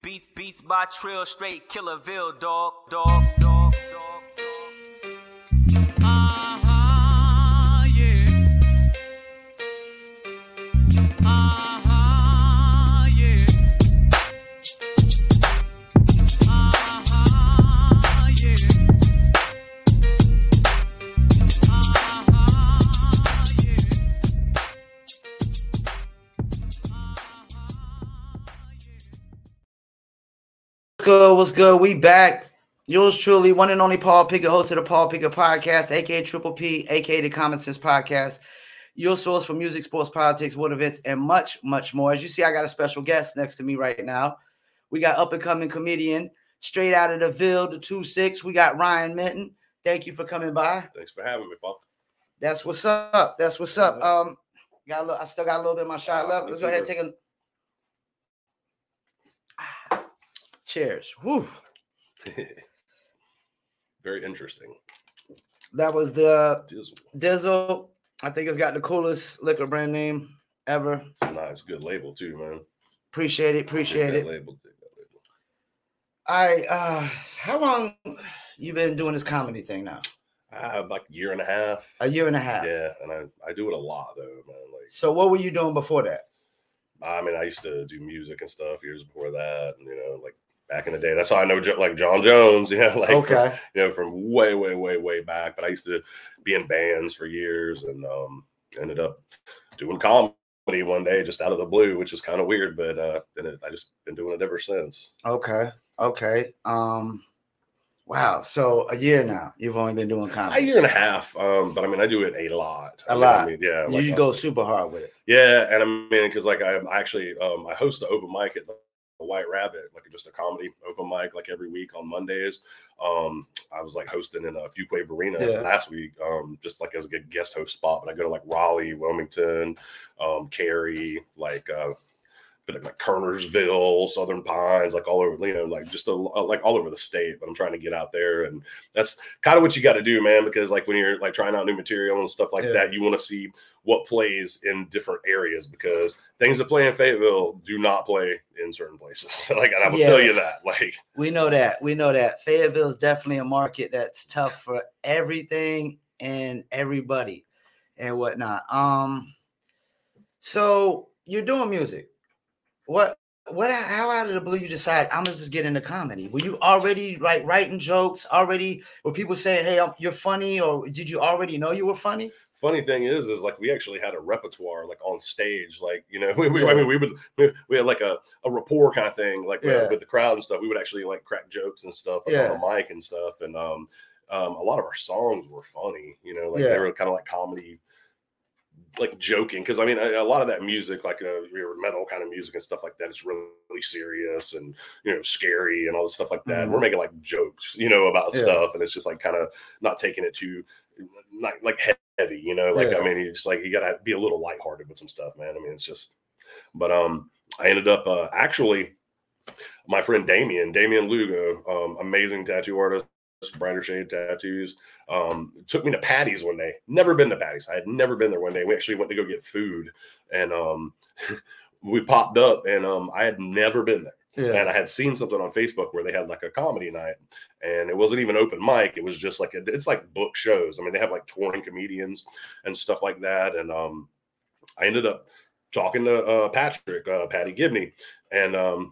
Beats by Trill, straight Killerville, dog. What's good? We back. Yours truly, one and only Paul Pickett, host of the Paul Pickett Podcast, aka Triple P, aka the Common Sense Podcast. Your source for music, sports, politics, world events, and much, much more. As you see, I got a special guest next to me right now. We got up and coming comedian, straight out of the Ville, the 2-6. We got Ryan Minton. Thank you for coming by. Thanks for having me, Paul. That's what's up. I still got a little bit of my shot left. Let's go ahead and take a. Cheers. Whew. Very interesting. That was the Dizzle. I think it's got the coolest liquor brand name ever. Nice, good label too, man. Appreciate it. Take that label. How long you been doing this comedy thing now? Like a year and a half. A year and a half. Yeah, and I do it a lot though, man. Like, so what were you doing before that? I mean, I used to do music and stuff years before that, and like back in the day. That's how I know like John Jones, like okay. From way back. But I used to be in bands for years, and ended up doing comedy one day just out of the blue, which is kind of weird, but I just been doing it ever since. Okay. Wow. So a year now, you've only been doing comedy. A year and a half. But I mean, I do it a lot. Yeah. You go super hard with it. Yeah. And I mean, because like I actually I host the open mic at the White Rabbit, like just a comedy open mic, like every week on Mondays. I was like hosting in a Fuquay Arena last week, just like as a good guest host spot. But I go to like Raleigh, Wilmington, Cary, like Kernersville, Southern Pines, like all over, like just like all over the state. But I'm trying to get out there, and that's kind of what you got to do, man. Because like when you're like trying out new material and stuff like that, you want to see what plays in different areas, because things that play in Fayetteville do not play in certain places. Like, and I will tell you that. Like, we know that Fayetteville is definitely a market that's tough for everything and everybody and whatnot. So you're doing music. How out of the blue you decide I'm gonna just get into comedy? Were you already like writing jokes already? Were people saying, "Hey, you're funny," or did you already know you were funny? Funny thing is like we actually had a repertoire like on stage, like we had like a rapport kind of thing, like with the crowd and stuff. We would actually like crack jokes and stuff on the mic and stuff, and a lot of our songs were funny, they were kind of like comedy, like joking, because I mean a lot of that music, like your metal kind of music and stuff like that, is really serious and scary and all this stuff like that. And we're making like jokes about stuff, and it's just like kind of not taking it too like heavy, I mean you just like you gotta be a little lighthearted with some stuff, man. I mean it's just, but I ended up actually my friend Damian Lugo, amazing tattoo artist, Brighter Shade Tattoos, took me to Patty's one day. Never been to Patty's. I had never been there one day. We actually went to go get food, and we popped up, and I had never been there. And I had seen something on Facebook where they had like a comedy night, and it wasn't even open mic. It was just like it's like book shows. I mean, they have like touring comedians and stuff like that. And I ended up talking to Patty Gibney, and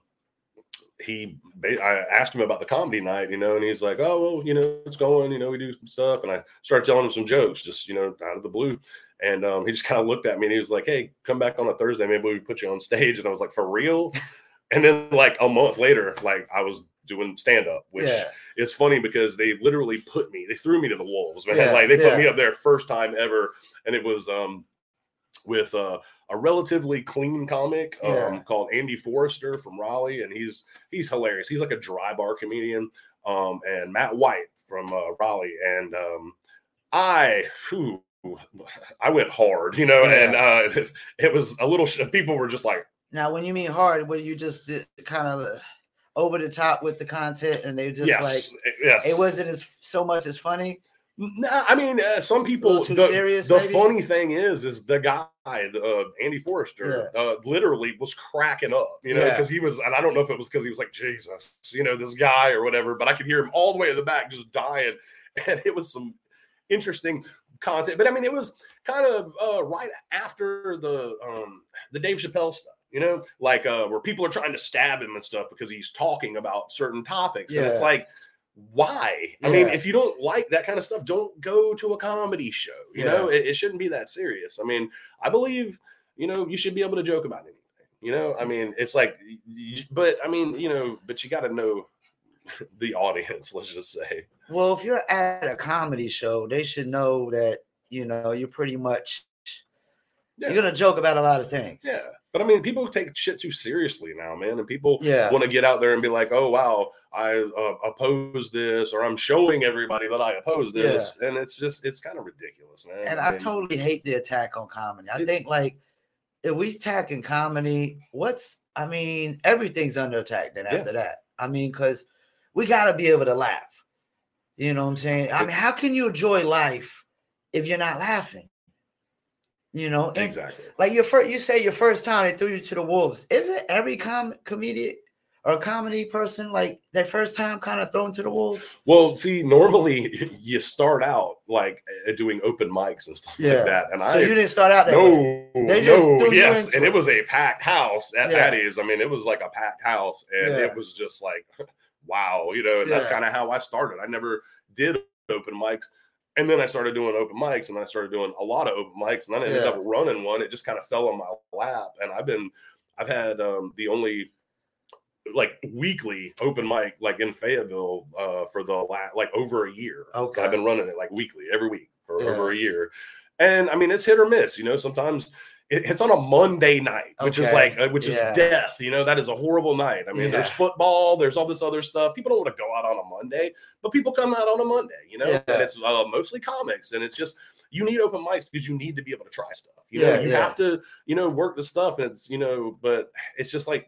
I asked him about the comedy night, and he's like, "Oh, well, it's going, we do some stuff." And I started telling him some jokes, just, out of the blue. And he just kind of looked at me and he was like, "Hey, come back on a Thursday. Maybe we put you on stage." And I was like, "For real?" And then like a month later, like I was doing stand up, which is funny because they literally they threw me to the wolves, man. Like they put me up there first time ever. And it was, with a relatively clean comic called Andy Forrester from Raleigh, and he's hilarious. He's like a dry bar comedian, and Matt White from Raleigh, and I went hard, and it was a little. People were just like. Now, when you mean hard, were you just kind of over the top with the content, and they just it wasn't so much as funny? Nah, I mean, some people. Serious, the funny thing is the guy, Andy Forrester, literally was cracking up, because he was, and I don't know if it was because he was like, Jesus, this guy or whatever, but I could hear him all the way in the back just dying, and it was some interesting content. But I mean, it was kind of right after the Dave Chappelle stuff, like where people are trying to stab him and stuff because he's talking about certain topics, and it's like, why? I mean, if you don't like that kind of stuff, don't go to a comedy show. It shouldn't be that serious. I mean, I believe, you should be able to joke about anything. I mean, it's like, but I mean, but you got to know the audience, let's just say. Well, if you're at a comedy show, they should know that, you're pretty much, you're going to joke about a lot of things. Yeah. But I mean, people take shit too seriously now, man. And people want to get out there and be like, oh, wow, I oppose this, or I'm showing everybody that I oppose this. Yeah. And it's kind of ridiculous, man. And I totally hate the attack on comedy. I think, like, if we attacking comedy, everything's under attack then after that. I mean, because we got to be able to laugh. You know what I'm saying? I mean, how can you enjoy life if you're not laughing? Exactly. Like you say your first time they threw you to the wolves. Isn't every comedian or comedy person like their first time kind of thrown to the wolves? Well, see, normally you start out like doing open mics and stuff like that. And so you didn't start out that way. They just threw you into and it was a packed house at Patty's. I mean, it was like a packed house, and it was just like, wow, and that's kind of how I started. I never did open mics. And then I started doing open mics, and then I started doing a lot of open mics, and then I ended up running one. It just kind of fell on my lap, and I've had the only like weekly open mic like in Fayetteville for the like over a year. Okay, I've been running it like weekly every week for over a year, and I mean it's hit or miss. Sometimes it's on a Monday night, which is like is death. That is a horrible night. I mean, there's football, there's all this other stuff. People don't want to go out on a Monday, but people come out on a Monday. And it's mostly comics, and it's just you need open mics because you need to be able to try stuff. You have to work the stuff, and it's but it's just like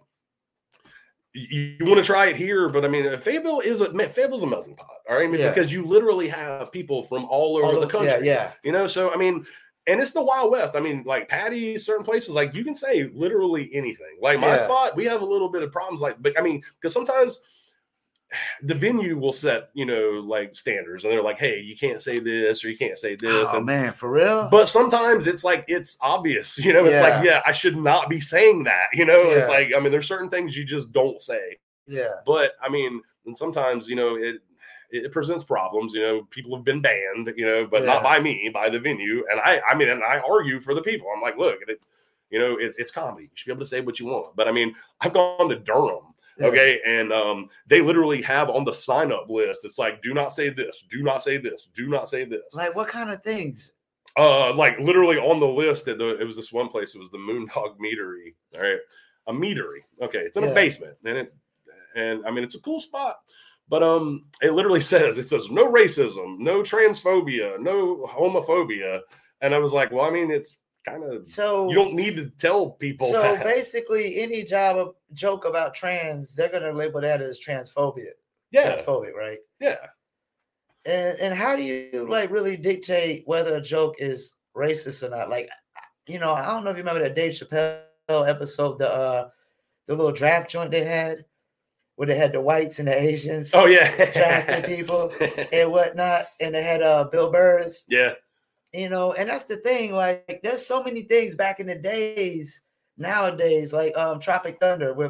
you want to try it here, but I mean, Fayetteville's a melting pot. All right, because you literally have people from all over the country. So I mean. And it's the Wild West. I mean, like Patty, certain places, like you can say literally anything. Like my spot, we have a little bit of problems. But I mean, because sometimes the venue will set, like standards, and they're like, hey, you can't say this or you can't say this. Oh, man, for real? But sometimes it's like, it's obvious, it's like, I should not be saying that, It's like, I mean, there's certain things you just don't say. Yeah. But I mean, and sometimes, it presents problems. People have been banned, but not by me, by the venue. And I argue for the people. I'm like, look, it's comedy. You should be able to say what you want. But I mean, I've gone to Durham, okay, and they literally have on the sign up list. It's like, do not say this, do not say this, do not say this. Like what kind of things? Like literally on the list. It was this one place. It was the Moondog Meadery. All right, a meadery. Okay, it's in a basement, and I mean, it's a cool spot. But it literally says no racism, no transphobia, no homophobia. And I was like, well, I mean, it's kind of you don't need to tell people. So basically any joke about trans, they're gonna label that as transphobia. Yeah. Transphobic, right? Yeah. And how do you like really dictate whether a joke is racist or not? Like, I don't know if you remember that Dave Chappelle episode, the little draft joint they had. Where they had the whites and the Asians, drafting people and whatnot, and they had Bill Burrs, and that's the thing. Like, there's so many things back in the days. Nowadays, like Tropic Thunder, with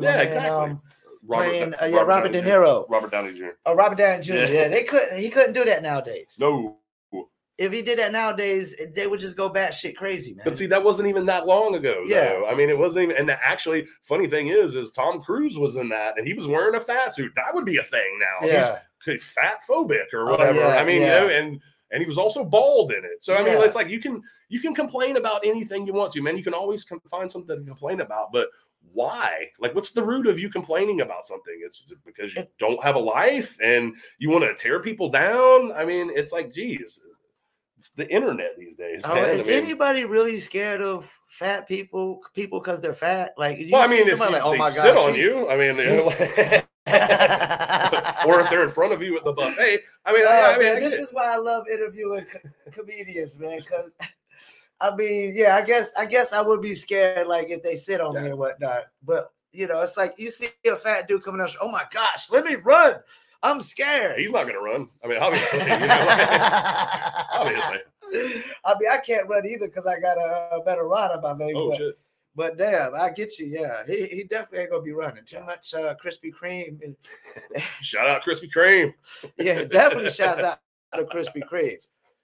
Robert De Niro, Robert Downey Jr. Robert Downey Jr. Yeah, he couldn't do that nowadays. No. If he did that nowadays, they would just go batshit crazy, man. But see, that wasn't even that long ago. Yeah, though. I mean, it wasn't even. And actually, funny thing is Tom Cruise was in that, and he was wearing a fat suit. That would be a thing now. Yeah. He's fat phobic or whatever. I mean, and he was also bald in it. So I mean, it's like you can complain about anything you want to, man. You can always find something to complain about, but why? Like, what's the root of you complaining about something? It's because you don't have a life and you want to tear people down. I mean, it's like, geez. It's the internet these days. Is anybody really scared of fat people because they're fat? Like, if they sit on you, I mean, or if they're in front of you at the buffet. I mean, this is why I love interviewing comedians, man. Because I mean, yeah, I guess I would be scared, like if they sit on me and whatnot. But it's like you see a fat dude coming up. Oh my gosh, let me run! I'm scared. He's not gonna run. I mean, obviously, obviously. I mean, I can't run either because I got a better rod on my leg. Oh shit. But damn, I get you. Yeah, he definitely ain't gonna be running too much. Krispy Kreme. Shout out Krispy Kreme. Yeah, definitely shouts out to Krispy Kreme.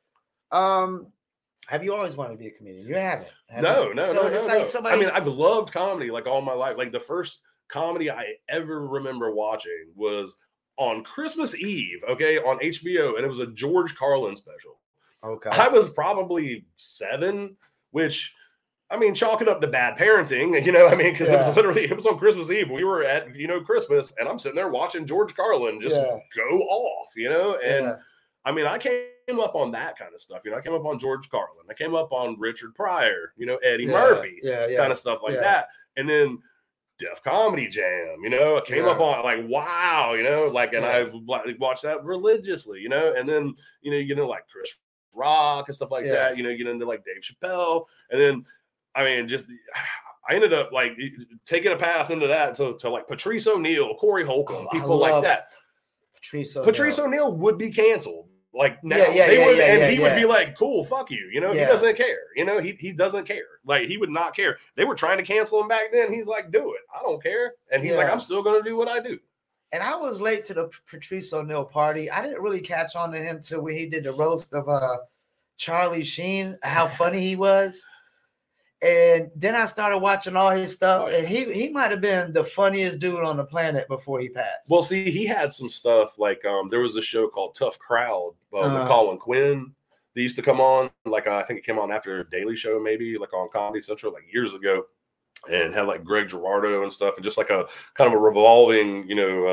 Have you always wanted to be a comedian? You haven't. No. Somebody... I mean, I've loved comedy like all my life. Like the first comedy I ever remember watching was on Christmas Eve, okay, on HBO, and it was a George Carlin special. Okay. I was probably 7, which, I mean, chalk it up to bad parenting, because it was on Christmas Eve. We were at, Christmas, and I'm sitting there watching George Carlin just go off, and I mean, I came up on that kind of stuff. I came up on George Carlin. I came up on Richard Pryor, Eddie Murphy, kind of stuff like that. And then Def Comedy Jam, I came up on like, wow, and I watched that religiously, and then, like Chris Rock and stuff like that, get into like Dave Chappelle. And then, I mean, I ended up like taking a path into that to like Patrice O'Neal, Corey Holcomb, people like that. Patrice O'Neal would be canceled. Like now, he would be like, "Cool, fuck you." He doesn't care. He doesn't care. Like he would not care. They were trying to cancel him back then. He's like, "Do it. I don't care." And he's like, "I'm still going to do what I do." And I was late to the Patrice O'Neal party. I didn't really catch on to him till when he did the roast of Charlie Sheen, how funny he was. And then I started watching all his stuff, and he might have been the funniest dude on the planet before he passed. Well, see, he had some stuff like there was a show called Tough Crowd with Colin Quinn. They used to come on, like I think it came on after Daily Show, maybe like on Comedy Central, like years ago, and had like Greg Girardo and stuff, and just like a kind of a revolving,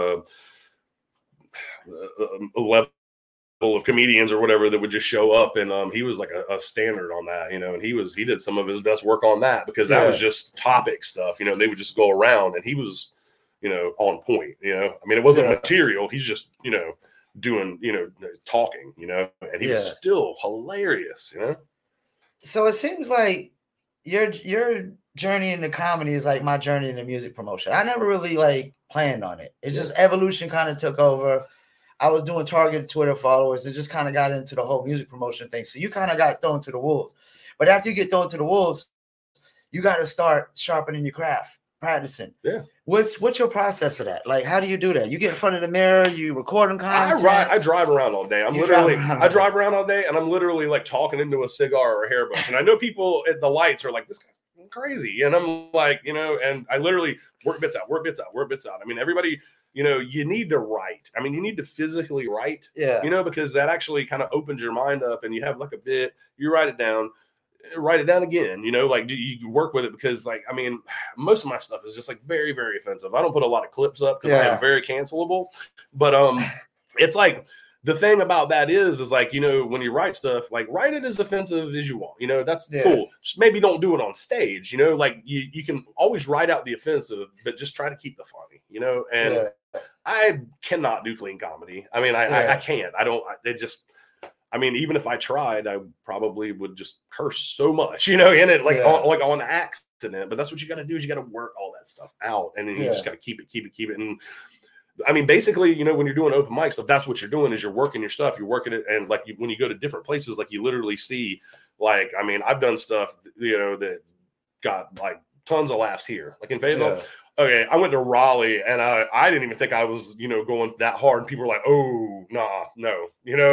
level of comedians or whatever that would just show up, and he was like a standard on that, and he did some of his best work on that because that was just topic stuff, they would just go around, and he was on point, I mean, it wasn't material, he's just doing talking, and he was still hilarious. So it seems like your journey into comedy is like my journey into music promotion. I never really like planned on it. It's just evolution kind of took over. I was doing targeted Twitter followers and just kind of got into the whole music promotion thing. So you kind of got thrown to the wolves. But after you get thrown to the wolves, you got to start sharpening your craft, practicing. Yeah. What's your process of that? Like, how do you do that? You get in front of the mirror, you recording content? I drive around all day. I drive around all day, and I'm literally like talking into a cigar or a hairbrush. And I know people at the lights are like, this guy's crazy. And I'm like, and I literally work bits out. I mean, everybody... you need to write. I mean, you need to physically write, because that actually kind of opens your mind up, and you have like a bit, you write it down again, like you work with it, because like, I mean, most of my stuff is just like very, very offensive. I don't put a lot of clips up because I am very cancelable, but it's like, the thing about that is like, when you write stuff, like write it as offensive as you want, that's cool. Just maybe don't do it on stage, like you can always write out the offensive, but just try to keep the funny, and I cannot do clean comedy. I mean, I can't, I mean, even if I tried, I probably would just curse so much, in it, like on accident, but that's what you got to do is you got to work all that stuff out, and then you just got to keep it. And I mean, basically, when you're doing open mic stuff, that's what you're doing is you're working your stuff, you're working it. And like when you go to different places, like you literally see, like, I mean, I've done stuff, that got like tons of laughs here, like in Fayetteville. Yeah. Okay, I went to Raleigh, and I didn't even think I was, going that hard. And people were like, "Oh, nah, no,"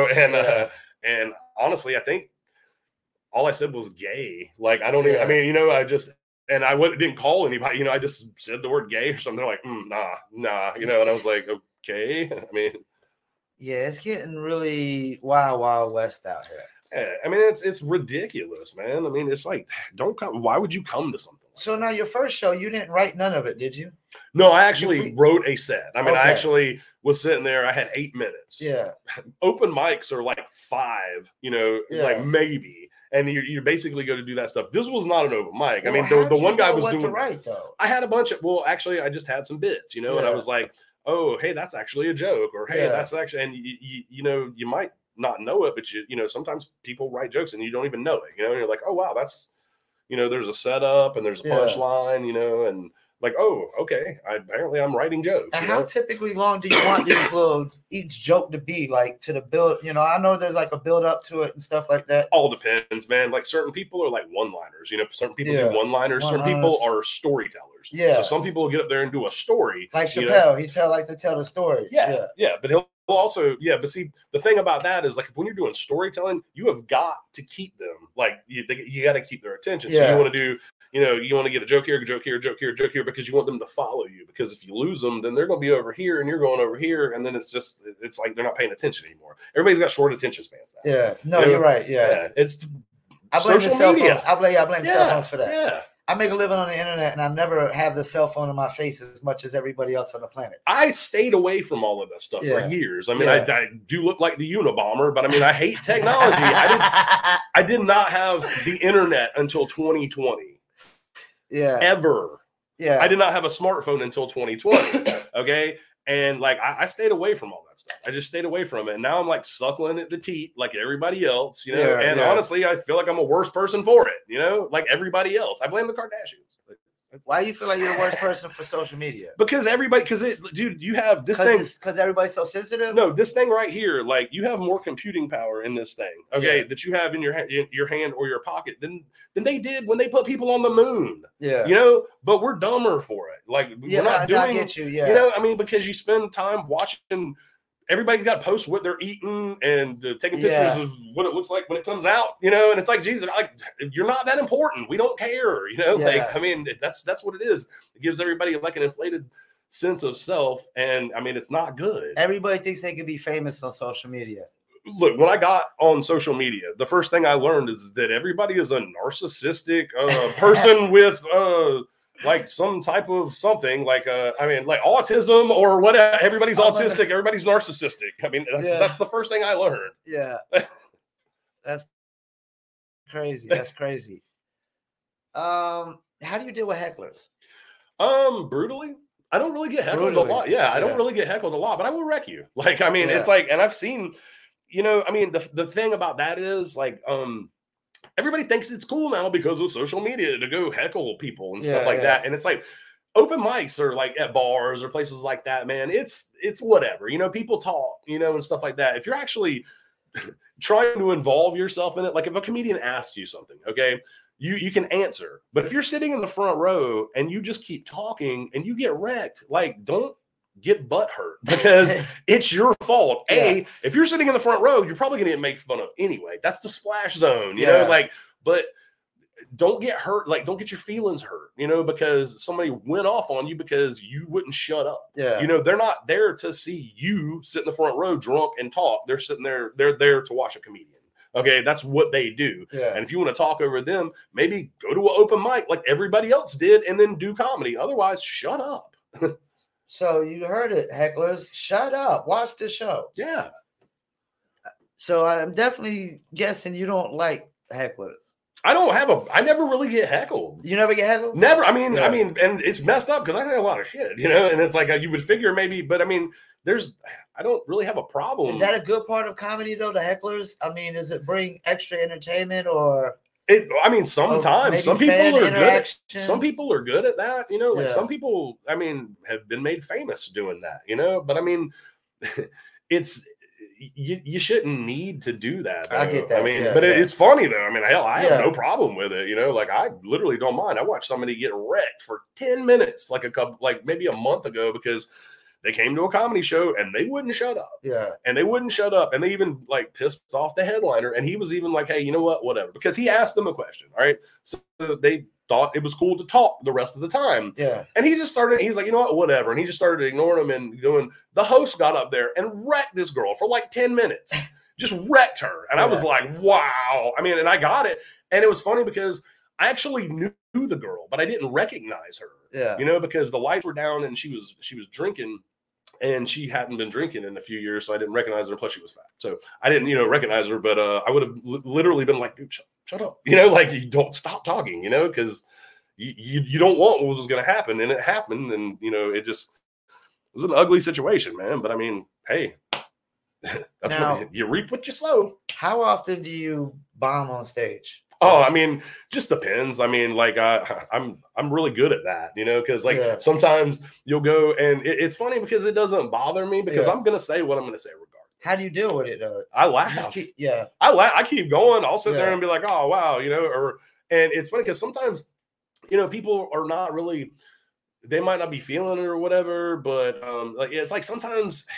and honestly, I think all I said was gay. Like, I don't even. I mean, I just. And I didn't call anybody, I just said the word gay or something. They're like, nah, and I was like, okay. I mean, yeah, it's getting really wild west out here. Yeah, I mean, it's ridiculous, man. I mean, it's like, don't come. Why would you come to something like that? Now your first show, you didn't write none of it, did you? No, I actually wrote a set. I mean, I actually was sitting there. I had 8 minutes. Yeah. Open mics are like 5, like maybe. And you basically go to do that stuff. This was not an open mic. Well, I mean, the one guy was doing. To write, though? I had a bunch of. Well, actually, I just had some bits, and I was like, oh, hey, that's actually a joke, or hey, that's actually, and you know, you might not know it, but you know, sometimes people write jokes and you don't even know it, you know, and you're like, oh wow, that's, you know, there's a setup and there's a punchline, you know, and like, oh, okay, apparently I'm writing jokes. And how typically long do you want each joke to be, like, to the build? You know, I know there's like a build up to it and stuff like that. All depends, man. Like certain people are like one-liners, you know, certain people do one-liners. Some people are storytellers. Yeah. So some people will get up there and do a story. Like Chappelle, he like to tell the stories. Yeah. But he'll also, but see, the thing about that is, like, when you're doing storytelling, you have got to keep them, like, you got to keep their attention. So you want to do, you know, you want to get a joke here, joke here, joke here, joke here, because you want them to follow you. Because if you lose them, then they're going to be over here and you're going over here. And then it's like they're not paying attention anymore. Everybody's got short attention spans now. Yeah. No, you're right. Yeah. It's I blame social cell media. Phones. I blame cell phones for that. Yeah. I make a living on the internet, and I never have the cell phone in my face as much as everybody else on the planet. I stayed away from all of that stuff for years. I mean, I do look like the Unabomber, but I mean, I hate technology. I did not have the internet until 2020. Yeah. Ever. Yeah. I did not have a smartphone until 2020. Okay. And like, I stayed away from all that stuff. I just stayed away from it. And now I'm like suckling at the teat like everybody else, you know, and honestly, I feel like I'm a worse person for it, you know, like everybody else. I blame the Kardashians. Why do you feel like you're the worst person for social media? Because dude, you have this thing. Because everybody's so sensitive? No, this thing right here, like, you have more computing power in this thing, okay, that you have in your hand or your pocket than they did when they put people on the moon. Yeah. You know, but we're dumber for it. Like, we're not doing, I get you, you know, I mean, because you spend time watching. Everybody's got to post what they're eating and taking pictures of what it looks like when it comes out, you know, and it's like, Jesus, like, you're not that important. We don't care, you know, like, I mean, that's what it is. It gives everybody like an inflated sense of self. And I mean, it's not good. Everybody thinks they could be famous on social media. Look, when I got on social media, the first thing I learned is that everybody is a narcissistic person with, like some type of something, like I mean, like autism or whatever. Everybody's autistic. Everybody's narcissistic. I mean, that's the first thing I learned. Yeah, that's crazy. That's crazy. How do you deal with hecklers? Brutally. I don't really get heckled a lot. Yeah, I don't really get heckled a lot, but I will wreck you. Like, I mean, it's like, and I've seen, you know, I mean, the thing about that is like, everybody thinks it's cool now because of social media to go heckle people and stuff like that. And it's like open mics or like at bars or places like that, man. It's whatever, you know, people talk, you know, and stuff like that. If you're actually trying to involve yourself in it, like if a comedian asks you something, okay, you can answer. But if you're sitting in the front row and you just keep talking and you get wrecked, like, don't get butt hurt because it's your fault. If you're sitting in the front row, you're probably going to get made fun of anyway. That's the splash zone, you know, like, but don't get hurt. Like, don't get your feelings hurt, you know, because somebody went off on you because you wouldn't shut up. Yeah. You know, they're not there to see you sit in the front row drunk and talk. They're sitting there. They're there to watch a comedian. Okay. That's what they do. Yeah. And if you want to talk over them, maybe go to an open mic like everybody else did and then do comedy. Otherwise, shut up. So you heard it, hecklers. Shut up. Watch the show. Yeah. So I'm definitely guessing you don't like hecklers. I never really get heckled. You never get heckled? Never. I mean, and it's messed up because I say a lot of shit, you know, and it's like you would figure maybe, but I mean, I don't really have a problem. Is that a good part of comedy though, the hecklers? I mean, does it bring extra entertainment or? I mean, sometimes some people are good. Some people are good at that, you know. Like some people, I mean, have been made famous doing that, you know. But I mean, it's you shouldn't need to do that. Though. I get that. I mean, it's funny though. I mean, hell, I have no problem with it, you know. Like I literally don't mind. I watched somebody get wrecked for 10 minutes, like maybe a month ago, because they came to a comedy show and they wouldn't shut up. Yeah. And they wouldn't shut up. And they even like pissed off the headliner. And he was even like, hey, you know what? Whatever. Because he asked them a question. All right. So they thought it was cool to talk the rest of the time. Yeah. And he was like, you know what? Whatever. And he just started ignoring them and doing. The host got up there and wrecked this girl for like 10 minutes. Just wrecked her. And I was like, wow. I mean, and I got it. And it was funny because I actually knew the girl, but I didn't recognize her. Yeah. You know, because the lights were down and she was drinking. And she hadn't been drinking in a few years, so I didn't recognize her. Plus, she was fat, so I didn't, recognize her. But I would have literally been like, "Dude, shut up!" Like you don't stop talking, because you don't want what was going to happen, and it happened, and it just was an ugly situation, man. But I mean, hey, that's now, what you reap what you sow. How often do you bomb on stage? Oh, I mean, just depends. I mean, like I'm really good at that, you know, because like sometimes you'll go and it's funny because it doesn't bother me because I'm gonna say what I'm gonna say regardless. How do you deal with it though? I laugh. I laugh. I keep going. I'll sit there and be like, oh wow, you know, and it's funny because sometimes, you know, people are not really, they might not be feeling it or whatever, but like it's like sometimes.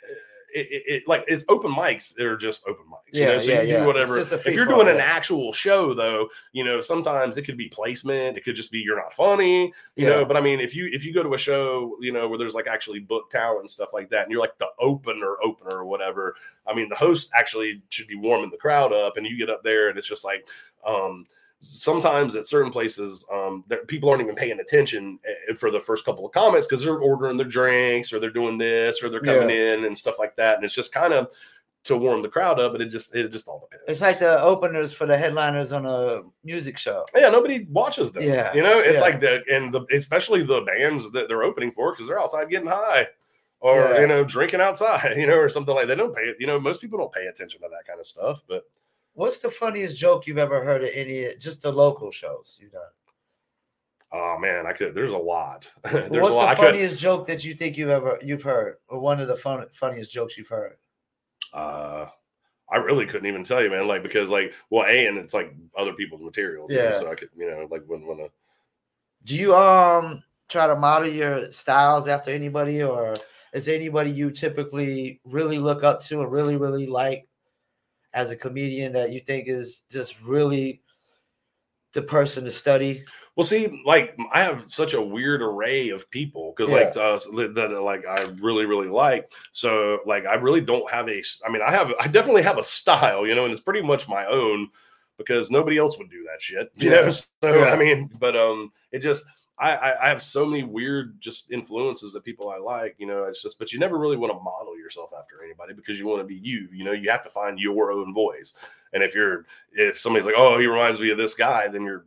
Like it's open mics. They're just open mics, you know. So you do whatever. If you're doing an actual show, though, you know, sometimes it could be placement. It could just be you're not funny, you know. But I mean, if you go to a show, you know, where there's like actually booked talent and stuff like that, and you're like the opener or whatever. I mean, the host actually should be warming the crowd up, and you get up there, and it's just like. Sometimes at certain places, people aren't even paying attention for the first couple of comments because they're ordering their drinks or they're doing this or they're coming in and stuff like that. And it's just kind of to warm the crowd up, but it just all depends. It's like the openers for the headliners on a music show. Yeah, nobody watches them. Yeah, you know, it's like especially the bands that they're opening for because they're outside getting high or you know drinking outside, you know, or something like that. They don't pay it. You know, most people don't pay attention to that kind of stuff, but. What's the funniest joke you've ever heard at just the local shows you've done? Oh man, there's a lot. What's the funniest joke that you think you've heard, or one of the funniest jokes you've heard? I really couldn't even tell you, man. Like because and it's like other people's material. Too, so I could, you know, like wouldn't want to. Do you try to model your styles after anybody, or is there anybody you typically really look up to and really really like? As a comedian that you think is just really the person to study? Well, see, like I have such a weird array of people because that like I really, really like. So like I really don't have I definitely have a style, you know, and it's pretty much my own because nobody else would do that shit, you know? So, I mean, but it just, I have so many weird just influences that people I like, you know, it's just, but you never really want to model yourself after anybody because you want to be you know, you have to find your own voice. And if somebody's like, oh, he reminds me of this guy, then you're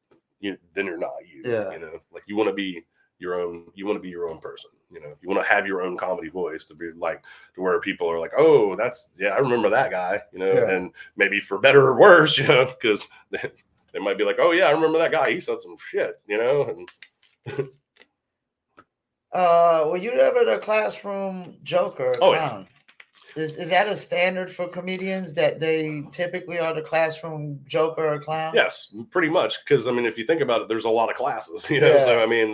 not you, you know, like you want to be your own person, you know, you want to have your own comedy voice to be like, to where people are like, oh, I remember that guy, you know, and maybe for better or worse, you know, because they might be like, oh yeah, I remember that guy. He said some shit, you know. And were you ever the classroom joker? Oh yeah. Is that a standard for comedians that they typically are the classroom joker or clown? Yes, pretty much. Because I mean, if you think about it, there's a lot of classes, you know. So I mean,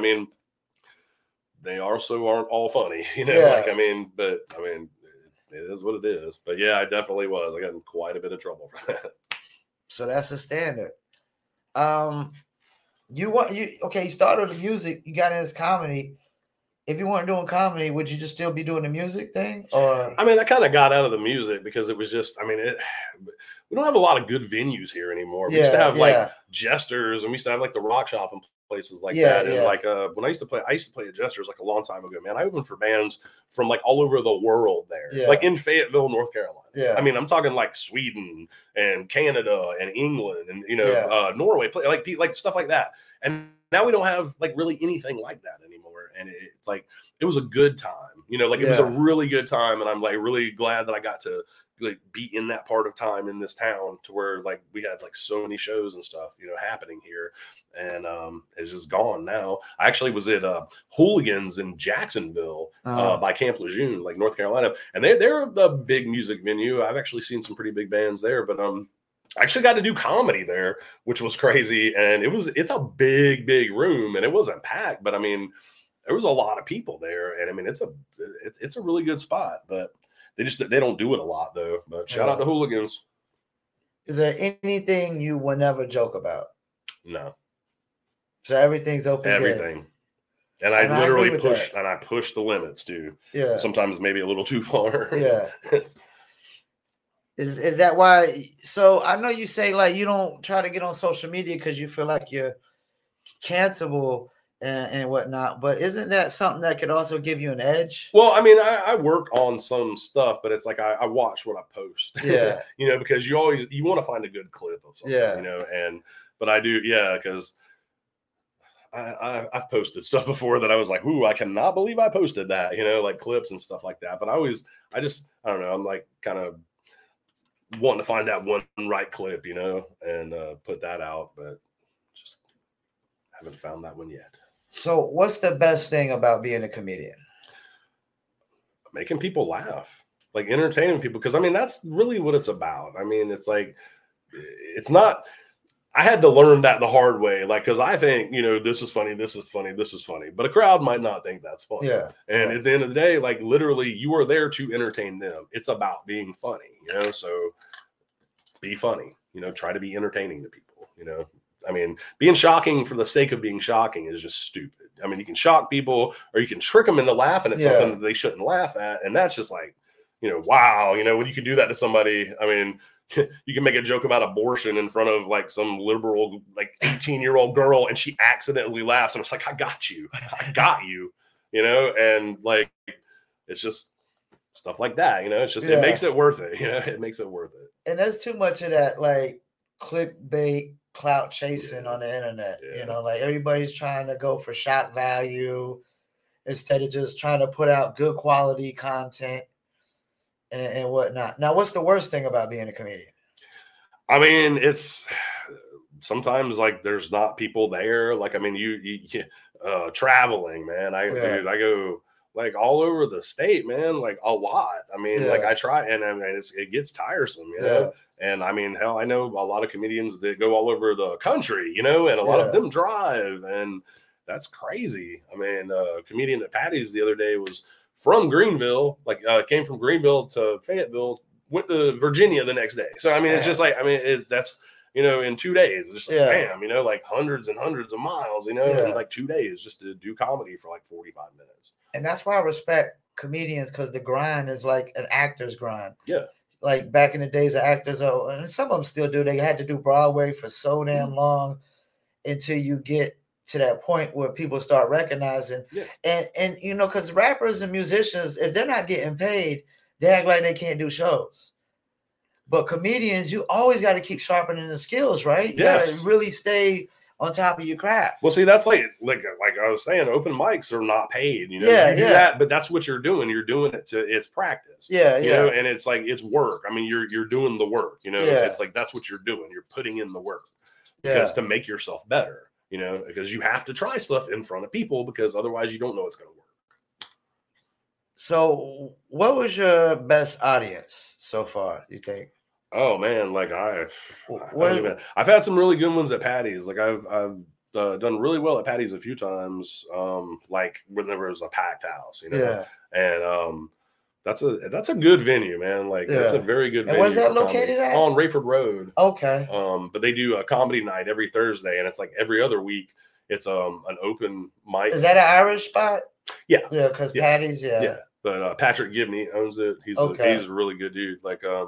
they also aren't all funny, you know. Like I mean, it is what it is. But yeah, I definitely was. I got in quite a bit of trouble for that. So that's the standard. You started the music, you got into this comedy. If you weren't doing comedy, would you just still be doing the music thing? Or I mean, I kind of got out of the music because it was just, we don't have a lot of good venues here anymore. We used to have like Jesters, and we used to have like the Rock Shop and places like that. And like when I used to play at Jesters like a long time ago, man. I opened for bands from like all over the world there, like in Fayetteville, North Carolina. I mean, I'm talking like Sweden and Canada and England and, you know, Norway, like stuff like that. And now we don't have like really anything like that anymore. And it's like, it was a good time, you know, like it was a really good time. And I'm like really glad that I got to like be in that part of time in this town to where like we had like so many shows and stuff, you know, happening here. And it's just gone now. I actually was at Hooligans in Jacksonville by Camp Lejeune, like North Carolina. And they're a big music venue. I've actually seen some pretty big bands there, but I actually got to do comedy there, which was crazy. And it's a big, big room and it wasn't packed, but I mean, there was a lot of people there. And I mean, it's a really good spot, but they don't do it a lot though. But shout out to Hooligans. Is there anything you will never joke about? No. So everything's open. Everything. And I literally push the limits too. Yeah. Sometimes maybe a little too far. Yeah. Is that why? So I know you say like you don't try to get on social media because you feel like you're cancelable and whatnot, but isn't that something that could also give you an edge? Well, I mean, I work on some stuff, but it's like I watch what I post. Yeah. You know, because you want to find a good clip of something, you know, but I do, because I've posted stuff before that I was like, ooh, I cannot believe I posted that, like clips and stuff like that. But I don't know. I'm like kind of wanting to find that one right clip, and put that out, but just haven't found that one yet. So what's the best thing about being a comedian? Making people laugh, like entertaining people. Because that's really what it's about. It's like, it's not, I had to learn that the hard way. Like, cause I think, this is funny, this is funny, this is funny, but a crowd might not think that's funny. Yeah. And at the end of the day, like literally you are there to entertain them. It's about being funny, so be funny, try to be entertaining to people, being shocking for the sake of being shocking is just stupid. You can shock people or you can trick them into laughing at something that they shouldn't laugh at. And that's just like, wow, when you can do that to somebody, you can make a joke about abortion in front of like some liberal, like 18-year-old girl, and she accidentally laughs. And it's like, I got you, and like, it's just stuff like that, it's just, it makes it worth it. It makes it worth it. And there's too much of that, like clickbait, clout chasing on the internet, like everybody's trying to go for shock value instead of just trying to put out good quality content and whatnot. Now, what's the worst thing about being a comedian? It's sometimes like there's not people there. Like, you traveling, man. Dude, I go like all over the state, man, like a lot. Like I try, and it gets tiresome, And hell, I know a lot of comedians that go all over the country, and a lot of them drive, and that's crazy. A comedian at Patty's the other day was from Greenville, like came from Greenville to Fayetteville, went to Virginia the next day. So, it's just like, that's, in 2 days, it's just like, bam, like hundreds and hundreds of miles, in like 2 days just to do comedy for like 45 minutes. And that's why I respect comedians, because the grind is like an actor's grind. Yeah. Like back in the days of actors, and some of them still do, they had to do Broadway for so damn long until you get to that point where people start recognizing. And because rappers and musicians, if they're not getting paid, they act like they can't do shows. But comedians, you always got to keep sharpening the skills, right? You got to really stay on top of your craft. Well, see, that's like I was saying, open mics are not paid. You do that, but that's what you're doing. You're doing it it's practice. And it's like, it's work. You're doing the work. It's like, that's what you're doing. You're putting in the work because to make yourself better. Because you have to try stuff in front of people, because otherwise you don't know it's going to work. So what was your best audience so far, you think? Oh man, like I've had some really good ones at Patty's. Like I've done really well at Patty's a few times. Like when there was a packed house, and that's a good venue, man. Like that's a very good venue. And where's that located at? On Rayford Road. Okay. But they do a comedy night every Thursday, and it's like every other week. It's an open mic. Is that an Irish spot? Yeah. Yeah, because Patty's, Yeah. But Patrick Gibney owns it. He's a really good dude.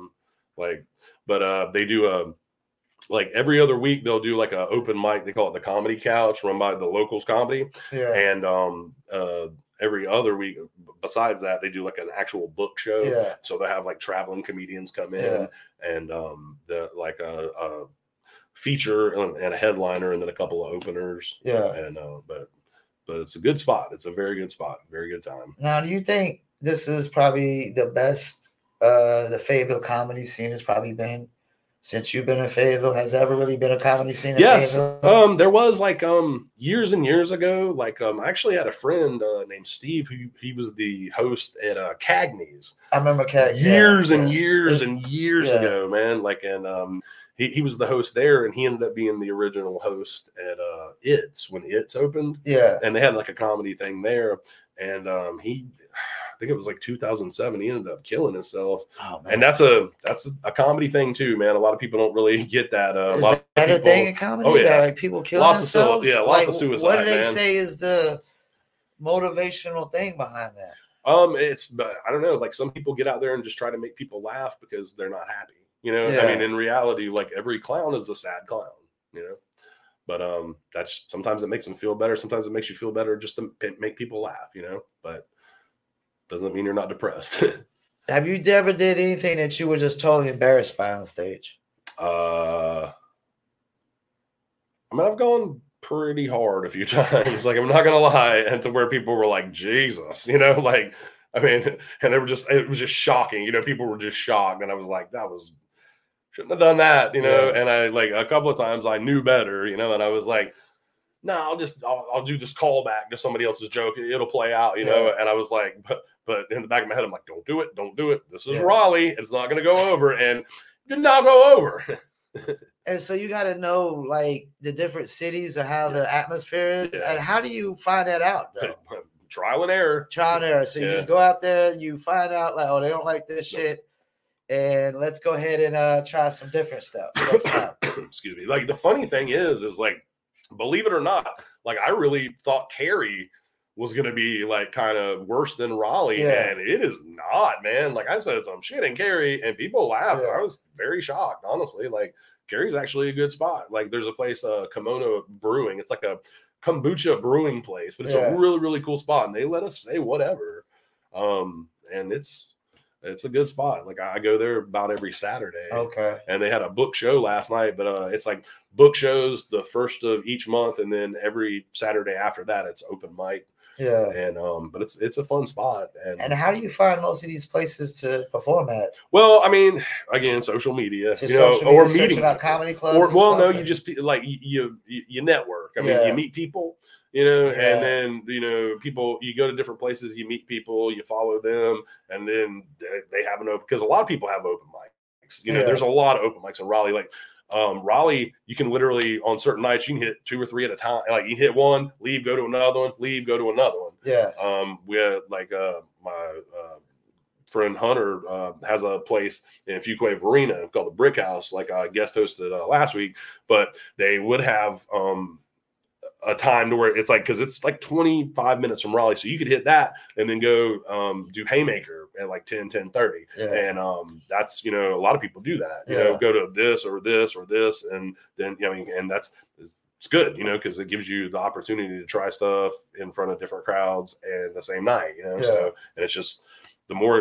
But they do like every other week they'll do like an open mic. They call it the Comedy Couch, run by the Locals Comedy. Yeah. And every other week, besides that, they do like an actual book show. Yeah. So they have like traveling comedians come in and a feature and a headliner and then a couple of openers. Yeah. And but it's a good spot. It's a very good spot. Very good time. Now, do you think this is probably the best the Fayetteville comedy scene has probably been since you've been in Fayetteville? Has there ever really been a comedy scene in Fayetteville? There was like years and years ago. Like I actually had a friend named Steve who he was the host at Cagney's. I remember Cagney's years and years ago, man. Like and he was the host there, and he ended up being the original host at It's when It's opened. Yeah, and they had like a comedy thing there, and I think it was like 2007. He ended up killing himself. Oh, man. And that's a comedy thing too, man. A lot of people don't really get that. Is that a thing in comedy? Oh, yeah. That, like people killing themselves? Lots of suicide. What do they say is the motivational thing behind that? It's I don't know. Like some people get out there and just try to make people laugh because they're not happy. In reality, like every clown is a sad clown. But that's sometimes it makes them feel better. Sometimes it makes you feel better just to make people laugh. But doesn't mean you're not depressed. Have you ever did anything that you were just totally embarrassed by on stage? I've gone pretty hard a few times. Like, I'm not gonna lie, and to where people were like, Jesus, like, I mean, and it was just shocking. People were just shocked, and I was like, shouldn't have done that, And I like a couple of times I knew better, and I was like, no, I'll do this callback to somebody else's joke. It'll play out, know. And I was like, but in the back of my head, I'm like, don't do it. This is Raleigh. It's not going to go over, and it did not go over. And so you got to know like the different cities or how the atmosphere is. Yeah. And how do you find that out though? Trial and error. So you just go out there, you find out like, oh, they don't like this shit. And let's go ahead and try some different stuff next time. Excuse me. Like the funny thing is like, believe it or not, like I really thought Cary was going to be like kind of worse than Raleigh, and it is not, man. Like I said some shit in Cary and people laughed. I was very shocked, honestly. Like Cary's actually a good spot. Like there's a place, Kimono Brewing. It's like a kombucha brewing place, but it's a really, really cool spot. And they let us say whatever. And it's a good spot. Like I go there about every Saturday. Okay. And they had a book show last night, but it's like book shows the first of each month, and then every Saturday after that, it's open mic. Yeah. And but it's a fun spot. And how do you find most of these places to perform at? Well, I mean, again, social media, or meeting about comedy clubs. You just like you network. I mean, you meet people. And then, people, you go to different places, you meet people, you follow them, and then they have because a lot of people have open mics. There's a lot of open mics in Raleigh. Like, Raleigh, you can literally, on certain nights, you can hit 2 or 3 at a time. Like, you hit one, leave, go to another one, leave, go to another one. Yeah. We had, like, my friend Hunter has a place in Fuquay Arena called the Brick House, like I guest hosted last week, but they would have a time to where it's like, because it's like 25 minutes from Raleigh, so you could hit that and then go do Haymaker at like 10:30. And that's, a lot of people do that, go to this or this or this, and then and it's good, because it gives you the opportunity to try stuff in front of different crowds and the same night, so, and it's just the more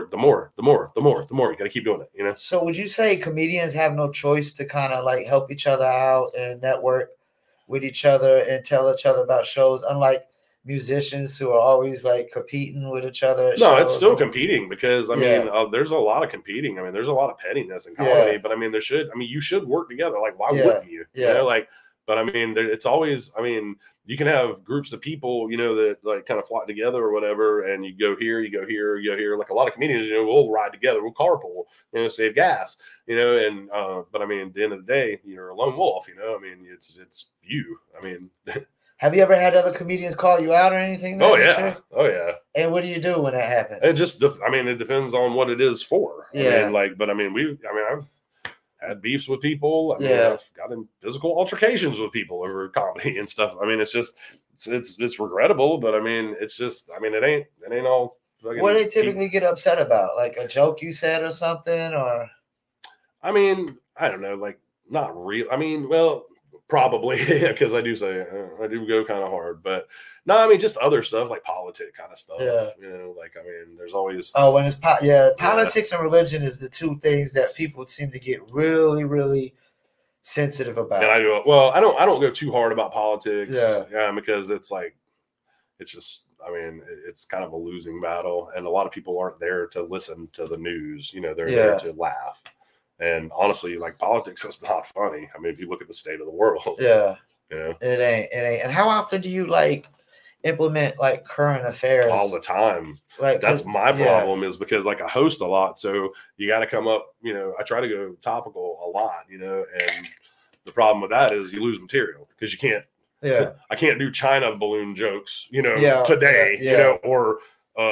you got to keep doing it, So would you say comedians have no choice to kind of like help each other out and network with each other and tell each other about shows, unlike musicians who are always like competing with each other? No, it's still competing, because I mean, there's a lot of competing. I mean, there's a lot of pettiness in comedy, but I mean, you should work together. Like, why wouldn't you? But I mean, it's always, I mean, you can have groups of people, that like kind of flock together or whatever, and you go here, you go here, you go here. Like a lot of comedians, we'll ride together, we'll carpool, save gas, and but I mean, at the end of the day, you're a lone wolf, I mean, it's you. I mean, have you ever had other comedians call you out or anything? Oh yeah. And what do you do when that happens? It depends on what it is for. Yeah. I've had beefs with people. I mean, I've gotten physical altercations with people over comedy and stuff. I mean, it's just, it's regrettable, but I mean, it's just, I mean, it ain't all. What do they typically get upset about? Like a joke you said or something, or? I mean, I don't know, like not real. I mean, well, probably, because I do go kind of hard, but no, I mean, just other stuff like politics kind of stuff. Yeah. Like, I mean, there's always. Oh, when it's politics and religion is the two things that people seem to get really, really sensitive about. And I don't go too hard about politics. Yeah, because it's like, it's just, I mean, it's kind of a losing battle, and a lot of people aren't there to listen to the news. They're there to laugh. And honestly, like, politics is not funny. I mean, if you look at the state of the world. Yeah. It ain't. And how often do you like implement like current affairs? All the time. Like, that's my problem, is because like I host a lot. So you got to come up, I try to go topical a lot, and the problem with that is you lose material, because you can't. Yeah. I can't do China balloon jokes, today, or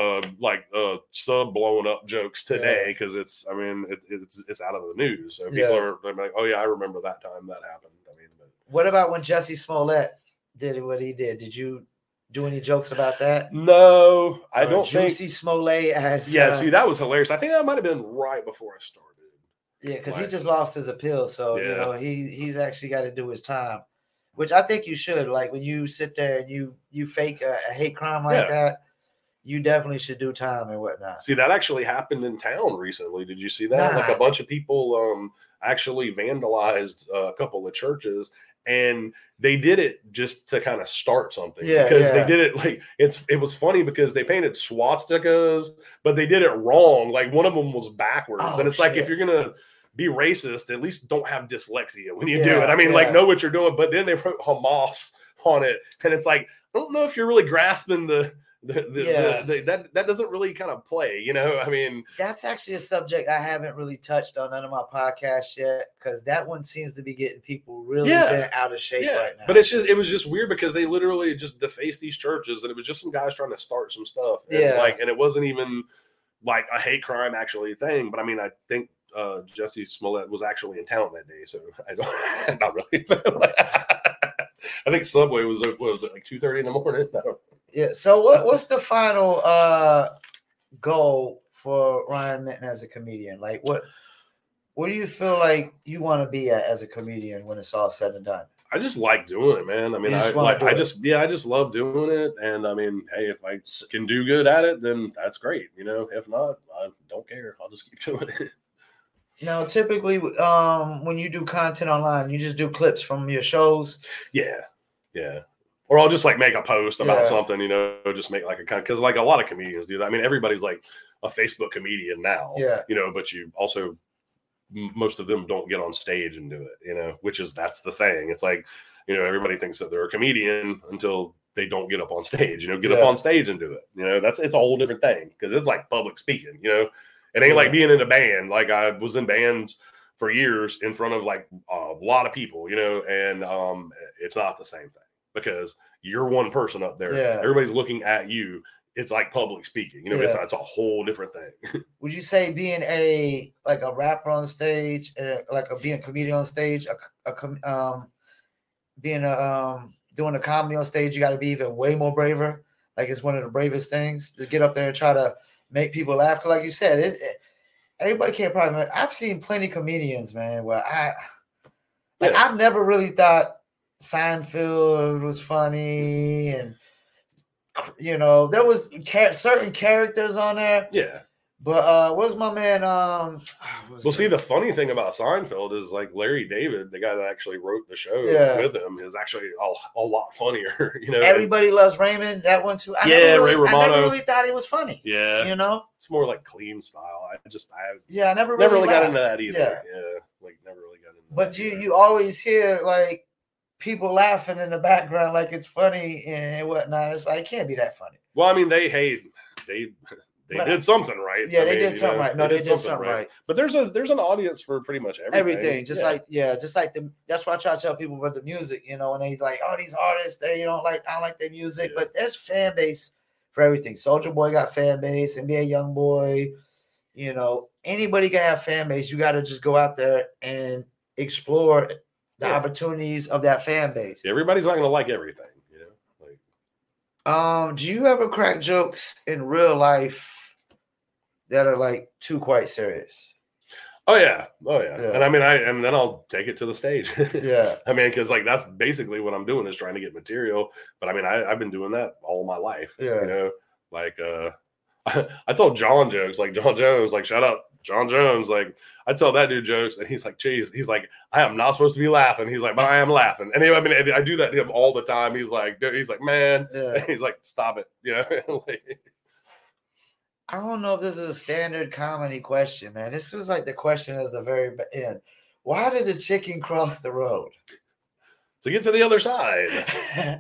sub blowing up jokes today, because it's out of the news. So people are like, oh yeah, I remember that time that happened. I mean, what about when Jussie Smollett did what he did? Did you do any jokes about that? No, I don't think. Jussie Smollett as see, that was hilarious. I think that might have been right before I started. Yeah, because he just lost his appeal, so he's actually got to do his time, which I think you should. Like, when you sit there and you fake a hate crime like that, you definitely should do time and whatnot. See, that actually happened in town recently. Did you see that? Like, a bunch of people actually vandalized a couple of churches, and they did it just to kind of start something because they did it like it was funny because they painted swastikas, but they did it wrong. Like one of them was backwards, and it's like if you're gonna be racist, at least don't have dyslexia when you do it. I mean, like know what you're doing. But then they wrote Hamas on it, and it's like I don't know if you're really grasping that doesn't really kind of play, you know. I mean, that's actually a subject I haven't really touched on none of my podcasts yet because that one seems to be getting people really bent out of shape right now. But it was just weird because they literally just defaced these churches, and it was just some guys trying to start some stuff, and and it wasn't even like a hate crime actually thing. But I mean, I think Jesse Smollett was actually in town that day, so I don't not really. I think Subway was like 2:30 in the morning. I don't. Yeah. So what's the final goal for Ryan Minton as a comedian? Like what do you feel like you want to be at as a comedian when it's all said and done? I just like doing it, man. I mean, I just love doing it. And I mean, hey, if I can do good at it, then that's great. You know, if not, I don't care. I'll just keep doing it. Now, typically, when you do content online, you just do clips from your shows. Yeah. Or I'll just like make a post about something, you know, just make like because like a lot of comedians do that. I mean, everybody's like a Facebook comedian now, you know, but you also, most of them don't get on stage and do it, you know, that's the thing. It's like, you know, everybody thinks that they're a comedian until they don't get up on stage, you know, get up on stage and do it. You know, it's a whole different thing because it's like public speaking, you know, it ain't like being in a band. Like I was in bands for years in front of like a lot of people, you know, and it's not the same thing. Because you're one person up there, everybody's looking at you. It's like public speaking, you know. It's a whole different thing. Would you say being a rapper on stage, being a comedian on stage, doing a comedy on stage, you got to be even way more braver? Like it's one of the bravest things to get up there and try to make people laugh. Because like you said, everybody can't probably. I've seen plenty of comedians, man, where I've never really thought Seinfeld was funny, and you know there was certain characters on there. Yeah, but what's my man? See, the funny thing about Seinfeld is like Larry David, the guy that actually wrote the show with him, is actually a lot funnier. You know, Everybody Loves Raymond. That one too. Ray Romano. I never really thought he was funny. Yeah, you know, it's more like clean style. I never really got into that either. Yeah, like never really got into. But you always hear like people laughing in the background like it's funny and whatnot. It's like, it can't be that funny. Well, I mean, they did something right. Yeah, they did something right. No, they did something right. But there's an audience for pretty much everything. Just like that's why I try to tell people about the music, you know, and they like, oh, these artists, I don't like their music, but there's fan base for everything. Soulja Boy got fan base, NBA YoungBoy, you know, anybody can have fan base. You got to just go out there and explore the opportunities of that fan base. Everybody's not going to like everything, you know. Like, do you ever crack jokes in real life that are like too quite serious? Oh yeah. And I mean, and then I'll take it to the stage. Yeah. I mean, because like that's basically what I'm doing is trying to get material. But I mean, I've been doing that all my life. Yeah. You know, like I told John jokes, like John Jones, like shout out John Jones, like I tell that dude jokes, and he's like, "Geez," he's like, "I am not supposed to be laughing." He's like, "But I am laughing." And I mean, I do that to him all the time. He's like, "Man," he's like, "Stop it," you know. I don't know if this is a standard comedy question, man. This was like the question at the very end. Why did the chicken cross the road? To get to the other side.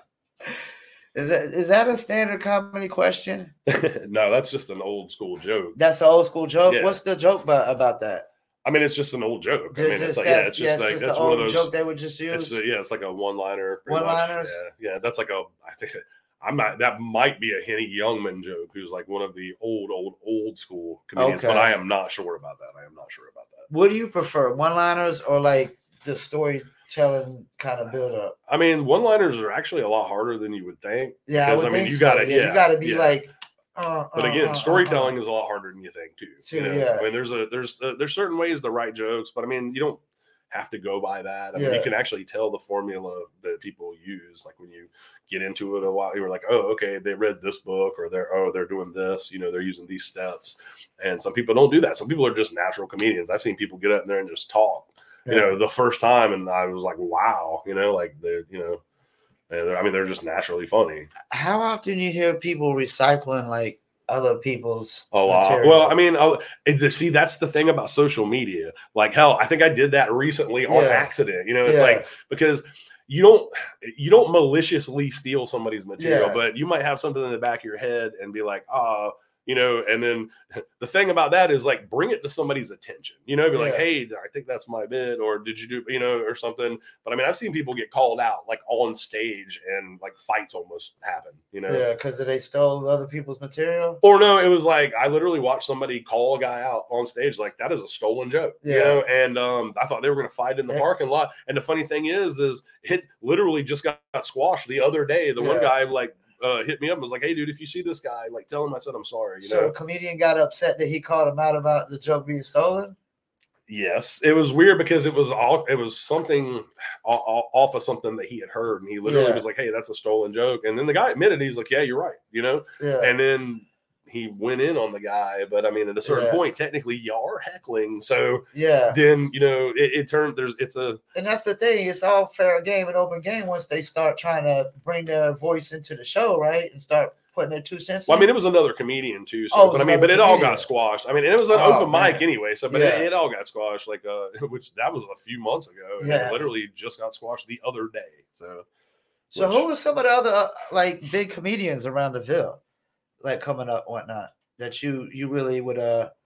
Is that a standard comedy question? No, that's just an old school joke. That's an old school joke? Yeah. What's the joke about that? I mean, it's just an old joke. I mean, it's like, it's just like, that's one of those joke they would just use. It's like a one-liner. One-liners? Yeah. That's like I think that might be a Henny Youngman joke, who's like one of the old school comedians, but I am not sure about that. What do you prefer, one-liners or like the storytelling kind of build up? I mean, one-liners are actually a lot harder than you would think. Yeah, because, you gotta be like. But again, storytelling is a lot harder than you think too. You know? Yeah. I mean, there's certain ways to write jokes, but I mean, you don't have to go by that. I mean, you can actually tell the formula that people use. Like when you get into it a while, you're like, oh, okay, they read this book, or they're doing this. You know, they're using these steps. And some people don't do that. Some people are just natural comedians. I've seen people get up there and just talk. you know, the first time, and I was like, wow, you know, like they're just naturally funny. How often you hear people recycling like other people's a lot? material? Well, I mean, see, that's the thing about social media. Like, hell, I think I did that recently on accident. You know, it's like, because you don't maliciously steal somebody's material, but you might have something in the back of your head and be like, you know, and then the thing about that is like, bring it to somebody's attention, you know, be like, hey, I think that's my bit, or did you do, you know, or something. But I mean, I've seen people get called out like on stage and like fights almost happen, you know. Yeah, because they stole other people's material. Or no, it was like, I literally watched somebody call a guy out on stage like, that is a stolen joke, you know. And I thought they were going to fight in the parking lot. And the funny thing is it literally just got squashed the other day. The one guy like hit me up and was like, hey dude, if you see this guy, like tell him I said I'm sorry, you know. So a comedian got upset that he called him out about the joke being stolen? Yes, it was weird because it was something off of something that he had heard, and he literally was like, hey, that's a stolen joke. And then the guy admitted, he's like, yeah, you're right, you know. And then he went in on the guy, but I mean, at a certain point, technically, you are heckling. So then, you know, it turned, and that's the thing. It's all fair game and open game once they start trying to bring their voice into the show, right? And start putting their 2 cents. Well, I mean, it was another comedian too. So, but it all got squashed. I mean, it was an open mic anyway. So, but it all got squashed, like, which that was a few months ago. And it literally just got squashed the other day. So who was some of the other like big comedians around the Ville? Like coming up, whatnot, that you really would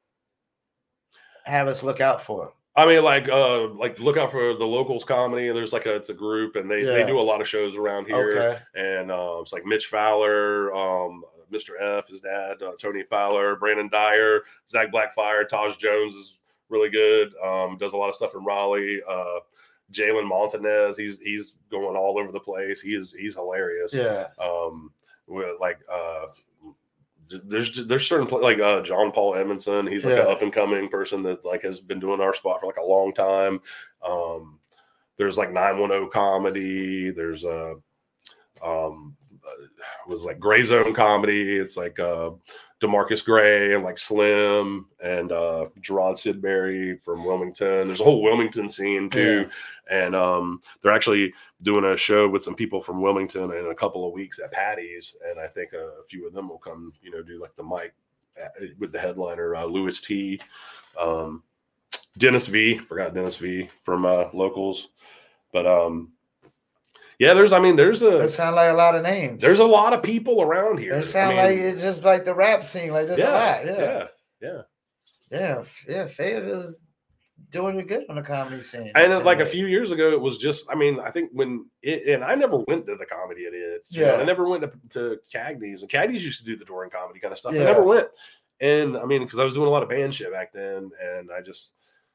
have us look out for? I mean, like look out for the Locals Comedy. And there's it's a group, and they do a lot of shows around here. And it's like Mitch Fowler, Mr. F, his dad, Tony Fowler, Brandon Dyer, Zach Blackfire, Taj Jones is really good. Does a lot of stuff in Raleigh. Jalen Montanez, he's going all over the place. He's hilarious. There's certain like John Paul Edmondson. He's like an up and coming person that like has been doing our spot for like a long time. There's like 910 Comedy. There's was like Gray Zone Comedy. It's like DeMarcus Gray and like Slim and Gerard Sidbury from Wilmington. There's a whole Wilmington scene too. And they're actually doing a show with some people from Wilmington in a couple of weeks at Patty's. And I think a few of them will come, you know, do like the mic with the headliner, Louis T. Dennis V. Forgot Dennis V. from Locals. But it sound like a lot of names. There's a lot of people around here. It sound like it's just like the rap scene, like just a lot. Yeah. Fayetteville's doing it good on the comedy scene. And like a few years ago, it was just, I mean, I think and I never went to the Comedy Idiots. You know, I never went to Cagney's, and Cagney's used to do the touring comedy kind of stuff. I never went. And I mean, because I was doing a lot of band shit back then, and I just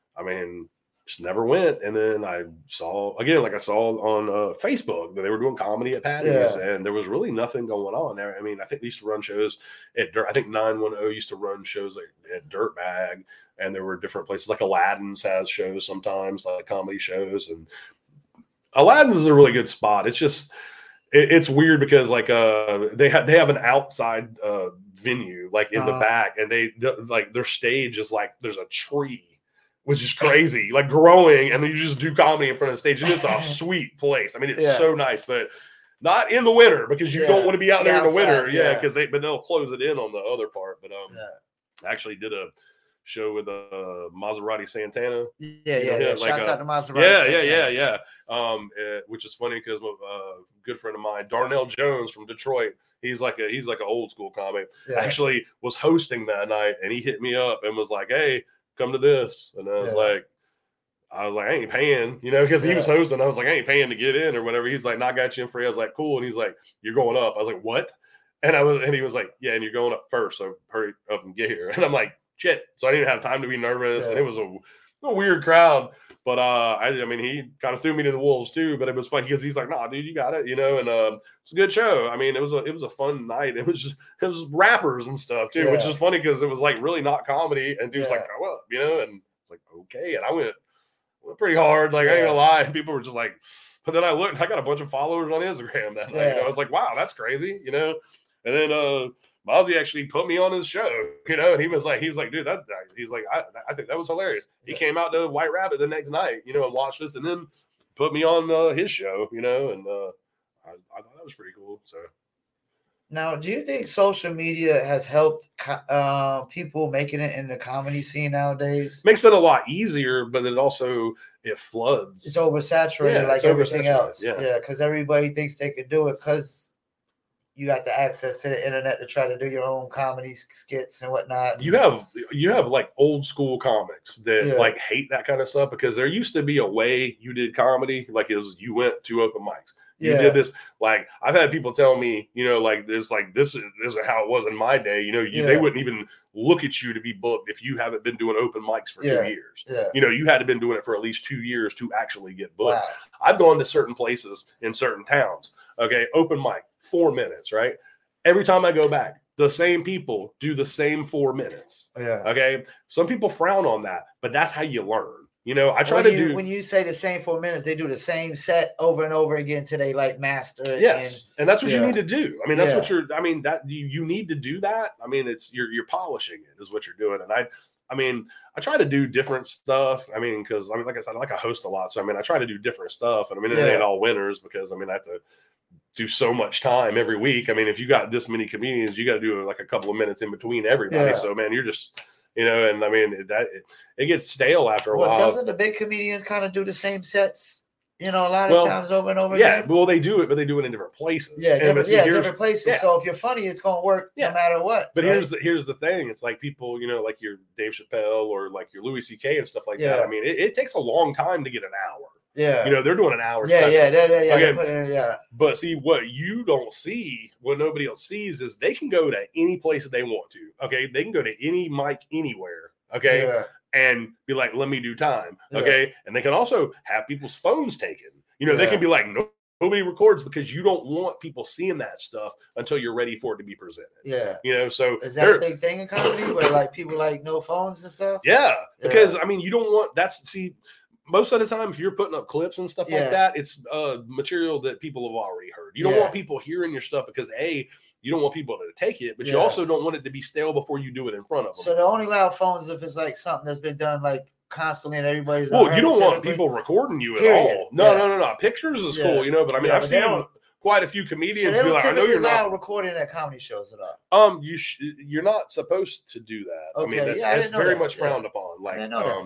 never went. And then I saw on Facebook that they were doing comedy at Patty's, and there was really nothing going on there. I mean, I think they used to run shows at I think 910 used to run shows at Dirtbag, and there were different places like Aladdin's has shows sometimes, like comedy shows. And Aladdin's is a really good spot. It's just it's weird because like they have an outside venue like in the back, and they like their stage is like there's a tree, which is crazy, like growing, and then you just do comedy in front of the stage, and it's a sweet place. I mean, it's so nice, but not in the winter because you don't want to be out there in the winter. Because but they'll close it in on the other part. But I actually did a show with Maserati Santana. Shouts out to Maserati. Which is funny because a good friend of mine, Darnell Jones from Detroit, he's like an old school comic. Actually was hosting that night, and he hit me up and was like, "Hey, come to this." And I was like, I ain't paying, you know, because he was hosting. I was like, I ain't paying to get in or whatever. He's like, "No, I got you in free." I was like, "Cool." And he's like, "You're going up." I was like, "What?" And he was like, "Yeah, and you're going up first, so hurry up and get here." And I'm like, "Shit!" So I didn't have time to be nervous, and it was a weird crowd. But I mean, he kind of threw me to the wolves too. But it was funny because he's like, "Nah, dude, you got it," you know. And it's a good show. I mean, it was a fun night. It was rappers and stuff too, which is funny because it was like really not comedy. And dude's like, "Grow up," you know. And it's like, okay. And I went pretty hard. Like I ain't gonna lie. People were just like, but then I looked. I got a bunch of followers on Instagram that night. You know, I was like, wow, that's crazy, you know. And then Mozzie actually put me on his show, you know, and he was like, dude, he's like, I think that was hilarious. He came out to White Rabbit the next night, you know, and watched us, and then put me on his show, you know, and I thought that was pretty cool. So. Now, do you think social media has helped people making it in the comedy scene nowadays? Makes it a lot easier, but it floods. It's oversaturated like everything else. Yeah, because everybody thinks they can do it because you got the access to the internet to try to do your own comedy skits and whatnot. You have like old school comics that like hate that kind of stuff, because there used to be a way you did comedy, like it was you went to open mics. You did this, like I've had people tell me, you know, like this is how it was in my day. You know, they wouldn't even look at you to be booked if you haven't been doing open mics for 2 years. Yeah. You know, you had to been doing it for at least 2 years to actually get booked. Wow. I've gone to certain places in certain towns. Okay, open mic, 4 minutes, right? Every time I go back, the same people do the same 4 minutes. Yeah. Okay. Some people frown on that, but that's how you learn. You know, I try to do. When you say the same 4 minutes, they do the same set over and over again till they like master it. Yes, and that's what you need to do. I mean, that's what you're. I mean, that you need to do that. I mean, it's you're polishing it is what you're doing. And I mean, I try to do different stuff. I mean, because I mean, like I said, I host a lot, so I mean, I try to do different stuff. And I mean, it ain't all winners, because I mean, I have to do so much time every week. I mean, if you got this many comedians, you got to do like a couple of minutes in between everybody. So man, you're just. You know, and I mean it gets stale after a while. Doesn't the big comedians kind of do the same sets? You know, a lot of times over and over again. Yeah, well, they do it, but they do it in different places. Yeah, different places. Yeah. So if you're funny, it's going to work no matter what. But here's the thing: it's like people, you know, like your Dave Chappelle or like your Louis C.K. and stuff like that. I mean, it takes a long time to get an hour. Yeah, you know, they're doing an hour. Okay. But see, what you don't see, what nobody else sees, is they can go to any place that they want to. Okay, they can go to any mic anywhere. Okay, and be like, let me do time. Okay, and they can also have people's phones taken. You know, they can be like, no. Nobody records, because you don't want people seeing that stuff until you're ready for it to be presented. Yeah. You know, so is that a big thing in comedy where like people like no phones and stuff? Yeah. Because I mean, you don't want most of the time, if you're putting up clips and stuff like that, it's material that people have already heard. You don't want people hearing your stuff because you don't want people to take it, but you also don't want it to be stale before you do it in front of them. So the only loud phones if it's like something that's been done like constantly and everybody's. Well, you don't want people recording you at all. No. Pictures is cool, you know, but I mean, I've seen quite a few comedians be like, I know you're not recording at comedy shows at all. You're not supposed to do that. Okay. I mean, that's very much frowned upon. Like,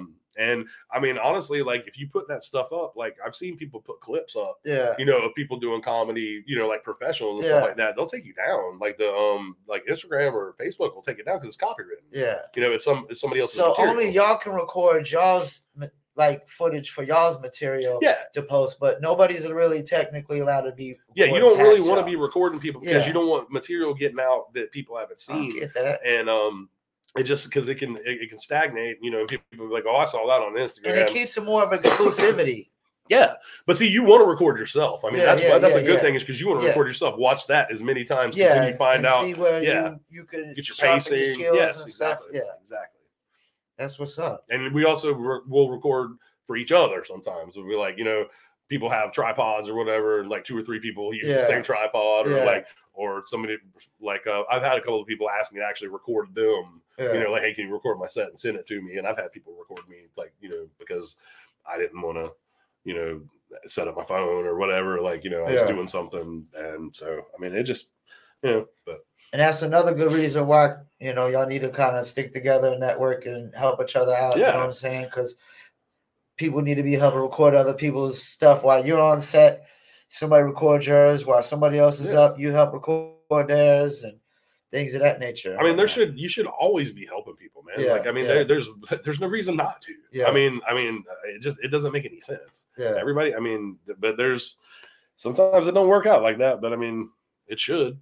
and I mean, honestly, like if you put that stuff up, like I've seen people put clips up, you know, of people doing comedy, you know, like professionals and stuff like that. They'll take you down. Like like Instagram or Facebook will take it down because it's copywritten. Yeah, you know, it's somebody else's. So material. Only y'all can record y'all's like footage for y'all's material to post, but nobody's really technically allowed to be. Yeah, you don't really want to be recording people because you don't want material getting out that people haven't seen. I get that. And it just because it can stagnate, you know, and people be like, oh, I saw that on Instagram. And it keeps it more of exclusivity. Yeah. But see, you want to record yourself. I mean, that's a good thing is because you want to record yourself. Watch that as many times because then you find out. See where you can get your pacing. Yes, exactly. Yeah, exactly. That's what's up. And we also will record for each other sometimes. We'll be like, you know, people have tripods or whatever, and like 2 or 3 people use the same tripod or somebody like I've had a couple of people ask me to actually record them. You know, like, hey, can you record my set and send it to me? And I've had people record me, like, you know, because I didn't want to, you know, set up my phone or whatever. Like, you know, I was doing something. And so, I mean, it just, you know, but. And that's another good reason why, you know, y'all need to kind of stick together and network and help each other out. You know what I'm saying? Because people need to be helping record other people's stuff while you're on set. Somebody record yours while somebody else is up. You help record theirs and things of that nature. I mean, you should always be helping people, man. Like, I mean, there's no reason not to. I mean, it doesn't make any sense. Everybody, I mean, but sometimes it don't work out like that, but I mean, it should.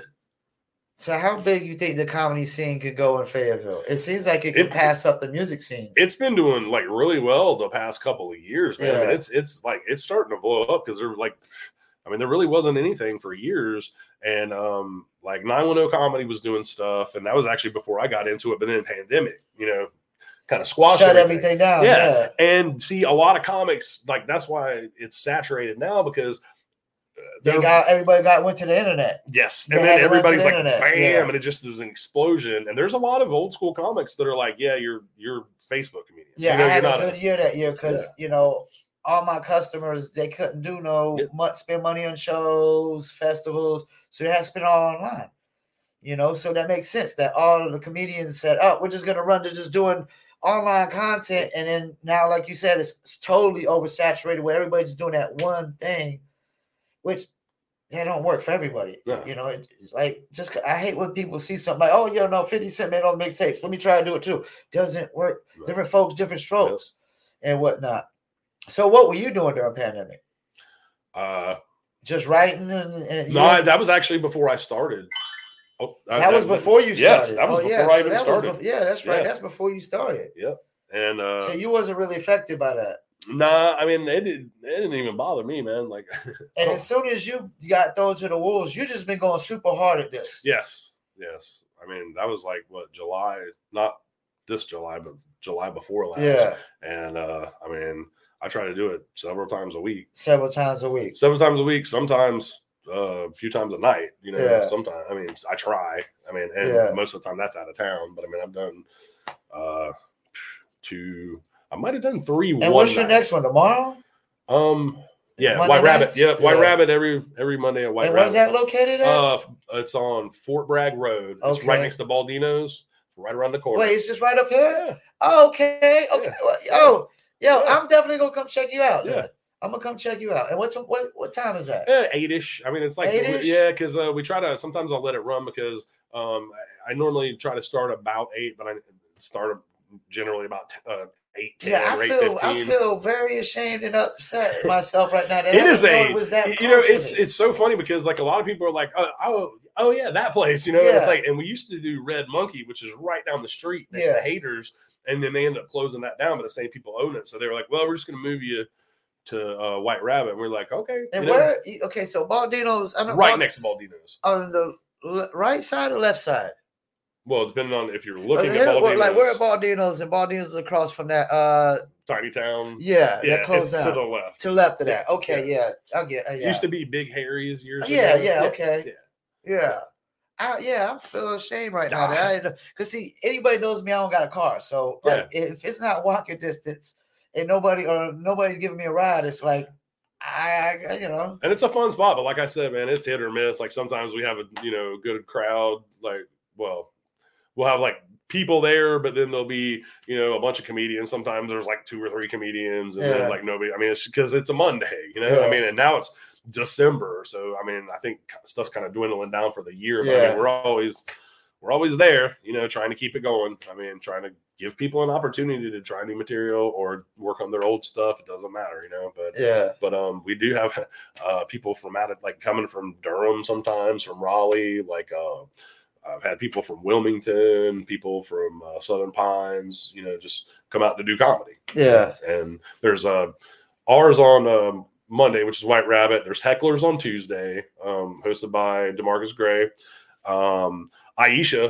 So how big you think the comedy scene could go in Fayetteville? It seems like it could pass up the music scene. It's been doing like really well the past couple of years, man. I mean, it's like it's starting to blow up because they're like, I mean, there really wasn't anything for years. And like 910 Comedy was doing stuff, and that was actually before I got into it. But then pandemic, you know, kind of squashed everything down. Yeah. And see, a lot of comics, like that's why it's saturated now because everybody went to the internet. Yes, and then everybody's like, internet. bam, and it just is an explosion. And there's a lot of old school comics that are like, yeah, you're Facebook comedians. Yeah, I had a good year that year because all my customers, they couldn't do spend money on shows, festivals, so they had to spend all online. So that makes sense that all of the comedians said, oh, we're just going to run to just doing online content. And then now, like you said, it's totally oversaturated where everybody's doing that one thing, which that don't work for everybody. Yeah. It's like, I hate when people see something like, oh, 50 Cent made all the mixtapes. Let me try to do it too. Doesn't work. Right. Different folks, different strokes and whatnot. So what were you doing during the pandemic? Just writing and no, that was actually before I started. Oh, that was before you started. Yes, that was before I even started. That's right. Yeah. That's before you started. Yep. And so you wasn't really affected by that. Nah, I mean, it didn't even bother me, man. Like, and as soon as you got thrown to the wolves, you just been going super hard at this. Yes. I mean, that was like July, not this July, but July before last. Yeah. And I mean, I try to do it several times a week. Several times a week. Sometimes a few times a night. Sometimes. I mean, I try. I mean, and most of the time that's out of town. But I mean, I've done I might have done 3. And what's your next one tomorrow? Yeah, Monday White Rabbit. nights? Yeah, White Rabbit every Monday at White Rabbit. Where's that located at? It's on Fort Bragg Road. It's right next to Baldino's. It's right around the corner. Wait, it's just right up here? Yeah. Oh, okay. Yeah. Yo, I'm definitely gonna come check you out. Yeah. I'm gonna come check you out. And what time is that? 8-ish. I mean, it's like 8-ish? Yeah, because we try to. Sometimes I'll let it run because I normally try to start about 8, but I start generally about 8:10 or 8:15. I feel very ashamed and upset myself right now. That it is it's so funny because like a lot of people are like, oh yeah, that place, And it's like, and we used to do Red Monkey, which is right down the street next to Haters, and then they ended up closing that down, but the same people own it, so they were like, well, we're just going to move you to White Rabbit. And we're like, okay. And where? Okay, so Baldino's, right next to Baldino's, on the right side or left side? Well, depending on if you're looking at Baldino's. Like where are Baldino's? And Baldino's is across from that Tiny Town. Yeah, that closed down. To the left. To the left of that. Okay, yeah. I'll get It used to be Big Harry's years ago. Okay. Yeah. I feel ashamed right now. Because see, anybody knows me, I don't got a car. So like, if it's not walking distance and nobody's giving me a ride, it's like And it's a fun spot, but like I said, man, it's hit or miss. Like sometimes we have a good crowd. Like, well, we'll have like people there, but then there'll be a bunch of comedians. Sometimes there's like 2 or 3 comedians, and then like nobody. I mean, it's because it's a Monday, I mean, and now it's December, so I mean, I think stuff's kind of dwindling down for the year. But I mean, we're always there, trying to keep it going. I mean, trying to give people an opportunity to try new material or work on their old stuff. It doesn't matter, But we do have people from like coming from Durham sometimes, from Raleigh. Like I've had people from Wilmington, people from Southern Pines, just come out to do comedy. Yeah. And there's ours on Monday, which is White Rabbit. There's Hecklers on Tuesday, hosted by DeMarcus Gray. Aisha,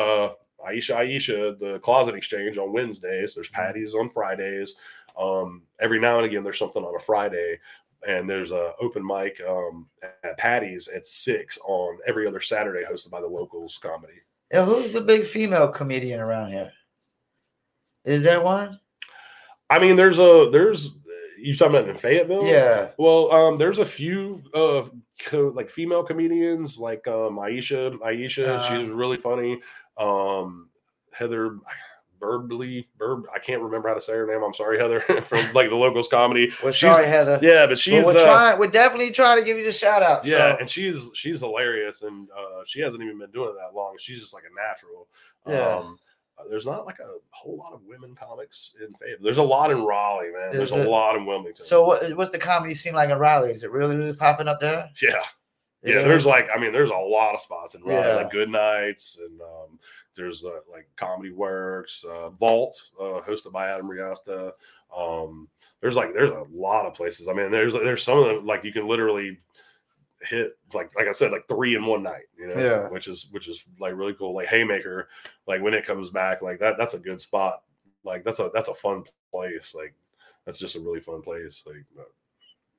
the Closet Exchange on Wednesdays. There's Patty's on Fridays. Every now and again, there's something on a Friday, and there's a open mic at Patty's at 6 on every other Saturday, hosted by the Locals Comedy. Yeah, who's the big female comedian around here? Is there one? I mean, there's you talking about in Fayetteville? Yeah. Well, there's a few like female comedians, like Aisha. She's really funny. Heather I can't remember how to say her name. I'm sorry, Heather, from like the Locals Comedy. Well, sorry, Heather. Yeah, but she's we're definitely trying to give you the shout out. Yeah, so. And she's hilarious, and she hasn't even been doing it that long. She's just like a natural. Yeah. There's not like a whole lot of women comics in Fayetteville. There's a lot in Raleigh, man. There's a lot in Wilmington. So what's the comedy scene like in Raleigh? Is it really popping up there? Yeah. There's there's a lot of spots in Raleigh, like Good Nights, and there's like Comedy Works, Vault, hosted by Adam Riasta. There's a lot of places. I mean, there's some of them, like you can literally hit like I said, like 3 in one night, which is like really cool. Like Haymaker, like when it comes back, like that's a good spot. Like that's a fun place. Like that's just a really fun place. Like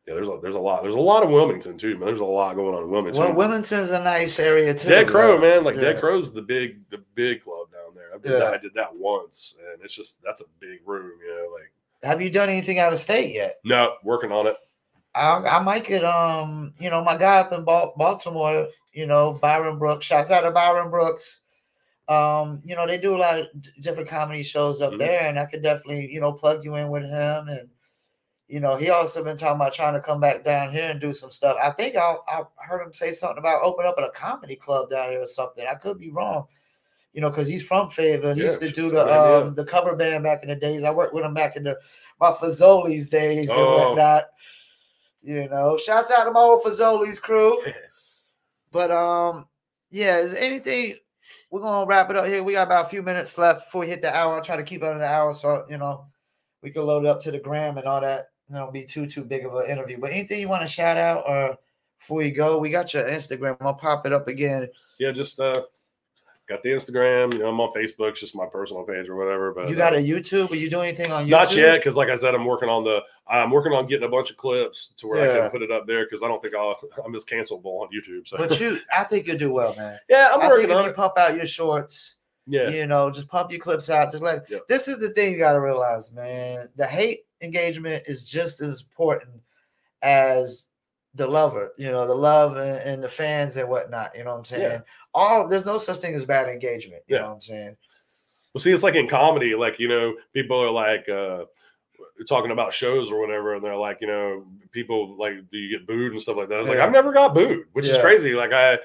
Yeah, there's a lot of Wilmington too, man. There's a lot going on in Wilmington. Well, Wilmington's a nice area too. Dead Crow, man. Like Dead Crow's the big club down there. I did that once, and it's just that's a big room, you know. Like, have you done anything out of state yet? No, working on it. I might get you know, my guy up in Baltimore, you know, Byron Brooks. Shouts out to Byron Brooks. You know, they do a lot of different comedy shows up there, and I could definitely, you know, plug you in with him. And you know, he also been talking about trying to come back down here and do some stuff. I think I heard him say something about open up at a comedy club down here or something. I could be wrong, you know, because he's from Fayetteville. He used to do the cover band back in the days. I worked with him back in my Fazoli's days and whatnot. You know, shouts out to my old Fazoli's crew. But yeah, is there anything? We're gonna wrap it up here. We got about a few minutes left before we hit the hour. I'll try to keep it under the hour, so you know we can load it up to the gram and all that. It won't be too big of an interview. But anything you want to shout out or before you go? We got your Instagram. I'll pop it up again. Yeah, just got the Instagram. You know, I'm on Facebook. It's just my personal page or whatever. But you got a YouTube? Are you doing anything on YouTube? Not yet, because like I said, I'm working on getting a bunch of clips to where I can put it up there, because I don't think I'm as cancelable on YouTube. So, but I think you'll do well, man. Yeah, I'm working on it. You pump out your shorts. Yeah, you know, just pump your clips out. Just like this is the thing you got to realize, man. The hate engagement is just as important as the lover, you know, the love and the fans and whatnot. You know what I'm saying? There's no such thing as bad engagement. You know what I'm saying? Well, see, it's like in comedy, like, you know, people are like talking about shows or whatever, and they're like, you know, people like, do you get booed and stuff like that? I was like, I've never got booed, which is crazy.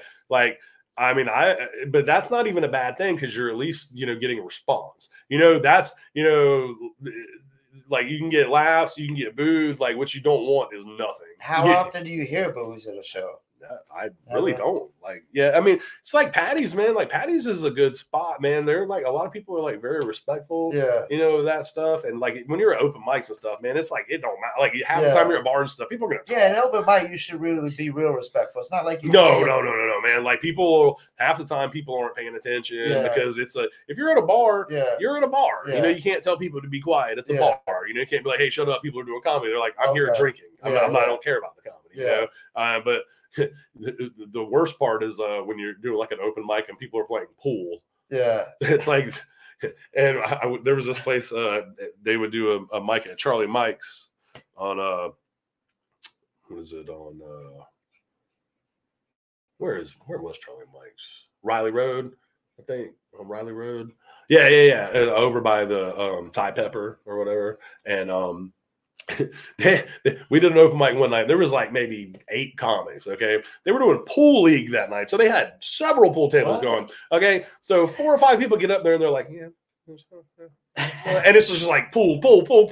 But that's not even a bad thing, because you're at least, you know, getting a response. You know, that's, you know, like you can get laughs, you can get booed. Like, what you don't want is nothing. How often do you hear boos at a show? I really don't. Like, yeah, I mean, it's like Patty's, man. Like, Patty's is a good spot, man. They're like, a lot of people are like very respectful, you know, that stuff. And like, when you're at open mics and stuff, man, it's like, it don't matter. Like, half the time you're at bars and stuff, people are going to talk. Yeah, an open mic, you should really be real respectful. It's not like you. No, man. Like, half the time people aren't paying attention because if you're at a bar, you're at a bar. You know, you can't tell people to be be It's a bar. You know, you can't be like, hey, shut up. People are doing comedy. They're like, I'm here drinking. I don't care about the comedy, you know? But the worst part is when you're doing like an open mic and people are playing pool. Yeah, it's like, and there was this place they would do a mic at Charlie Mike's on what is it on where was Charlie Mike's? Riley Road, I think, on Riley Road. Yeah, over by the Thai Pepper or whatever. And we did an open mic one night. There was like maybe 8 comics. Okay, they were doing pool league that night, so they had several pool tables going. Okay, so 4 or 5 people get up there and they're like, and it's just like pool.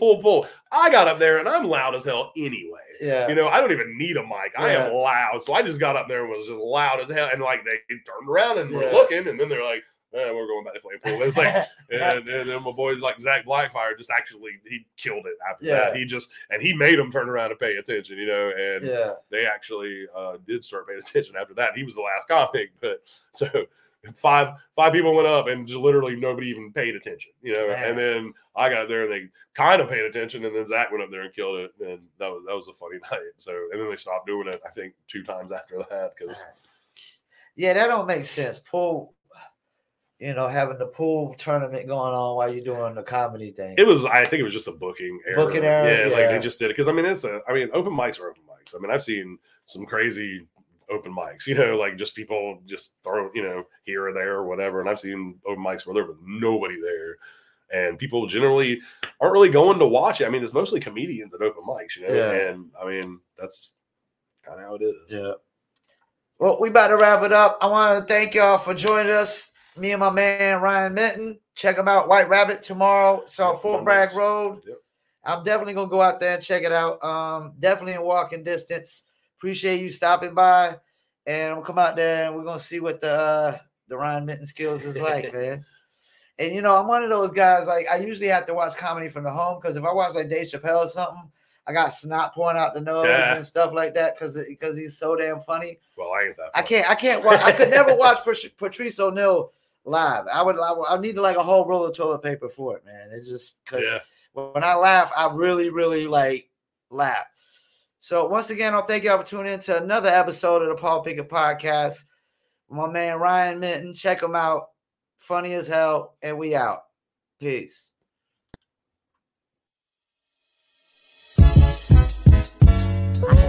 I got up there and I'm loud as hell anyway. Yeah, you know, I don't even need a mic. I am loud, so I just got up there and was just loud as hell. And like they turned around and were looking, and then they're like, we're going back to play pool. It's like, and then my boys like Zach Blackfire he killed it after that. He made them turn around and pay attention, you know, and they actually did start paying attention after that. He was the last comic, but so 5 people went up and just literally nobody even paid attention, you know. Man. And then I got there and they kind of paid attention, and then Zach went up there and killed it, and that was a funny night. So, and then they stopped doing it, I think 2 times after that, because that don't make sense. Pool. You know, having the pool tournament going on while you're doing the comedy thing. I think it was just a booking error. Yeah, like they just did it. Because, open mics are open mics. I mean, I've seen some crazy open mics, you know, like just people just throw, you know, here or there or whatever. And I've seen open mics where there was nobody there. And people generally aren't really going to watch it. I mean, it's mostly comedians at open mics, you know. Yeah. And, I mean, that's kind of how it is. Yeah. Well, we about to wrap it up. I want to thank y'all for joining us. Me and my man Ryan Minton. Check him out. White Rabbit tomorrow. It's on Fort Bragg Road. Yep. I'm definitely gonna go out there and check it out. Definitely in walking distance. Appreciate you stopping by, and I'm gonna come out there and we're gonna see what the Ryan Minton skills is like, man. And you know, I'm one of those guys. Like, I usually have to watch comedy from the home, because if I watch like Dave Chappelle or something, I got snot pouring out the nose and stuff like that because he's so damn funny. Well, I ain't that funny. I can't watch. I could never watch Patrice O'Neal live. I need like a whole roll of toilet paper for it, man. It's just because when I laugh, I really, really like laugh. So once again, I'll thank y'all for tuning in to another episode of the Paul Pickett Podcast. My man Ryan Minton, check him out. Funny as hell, and we out. Peace. I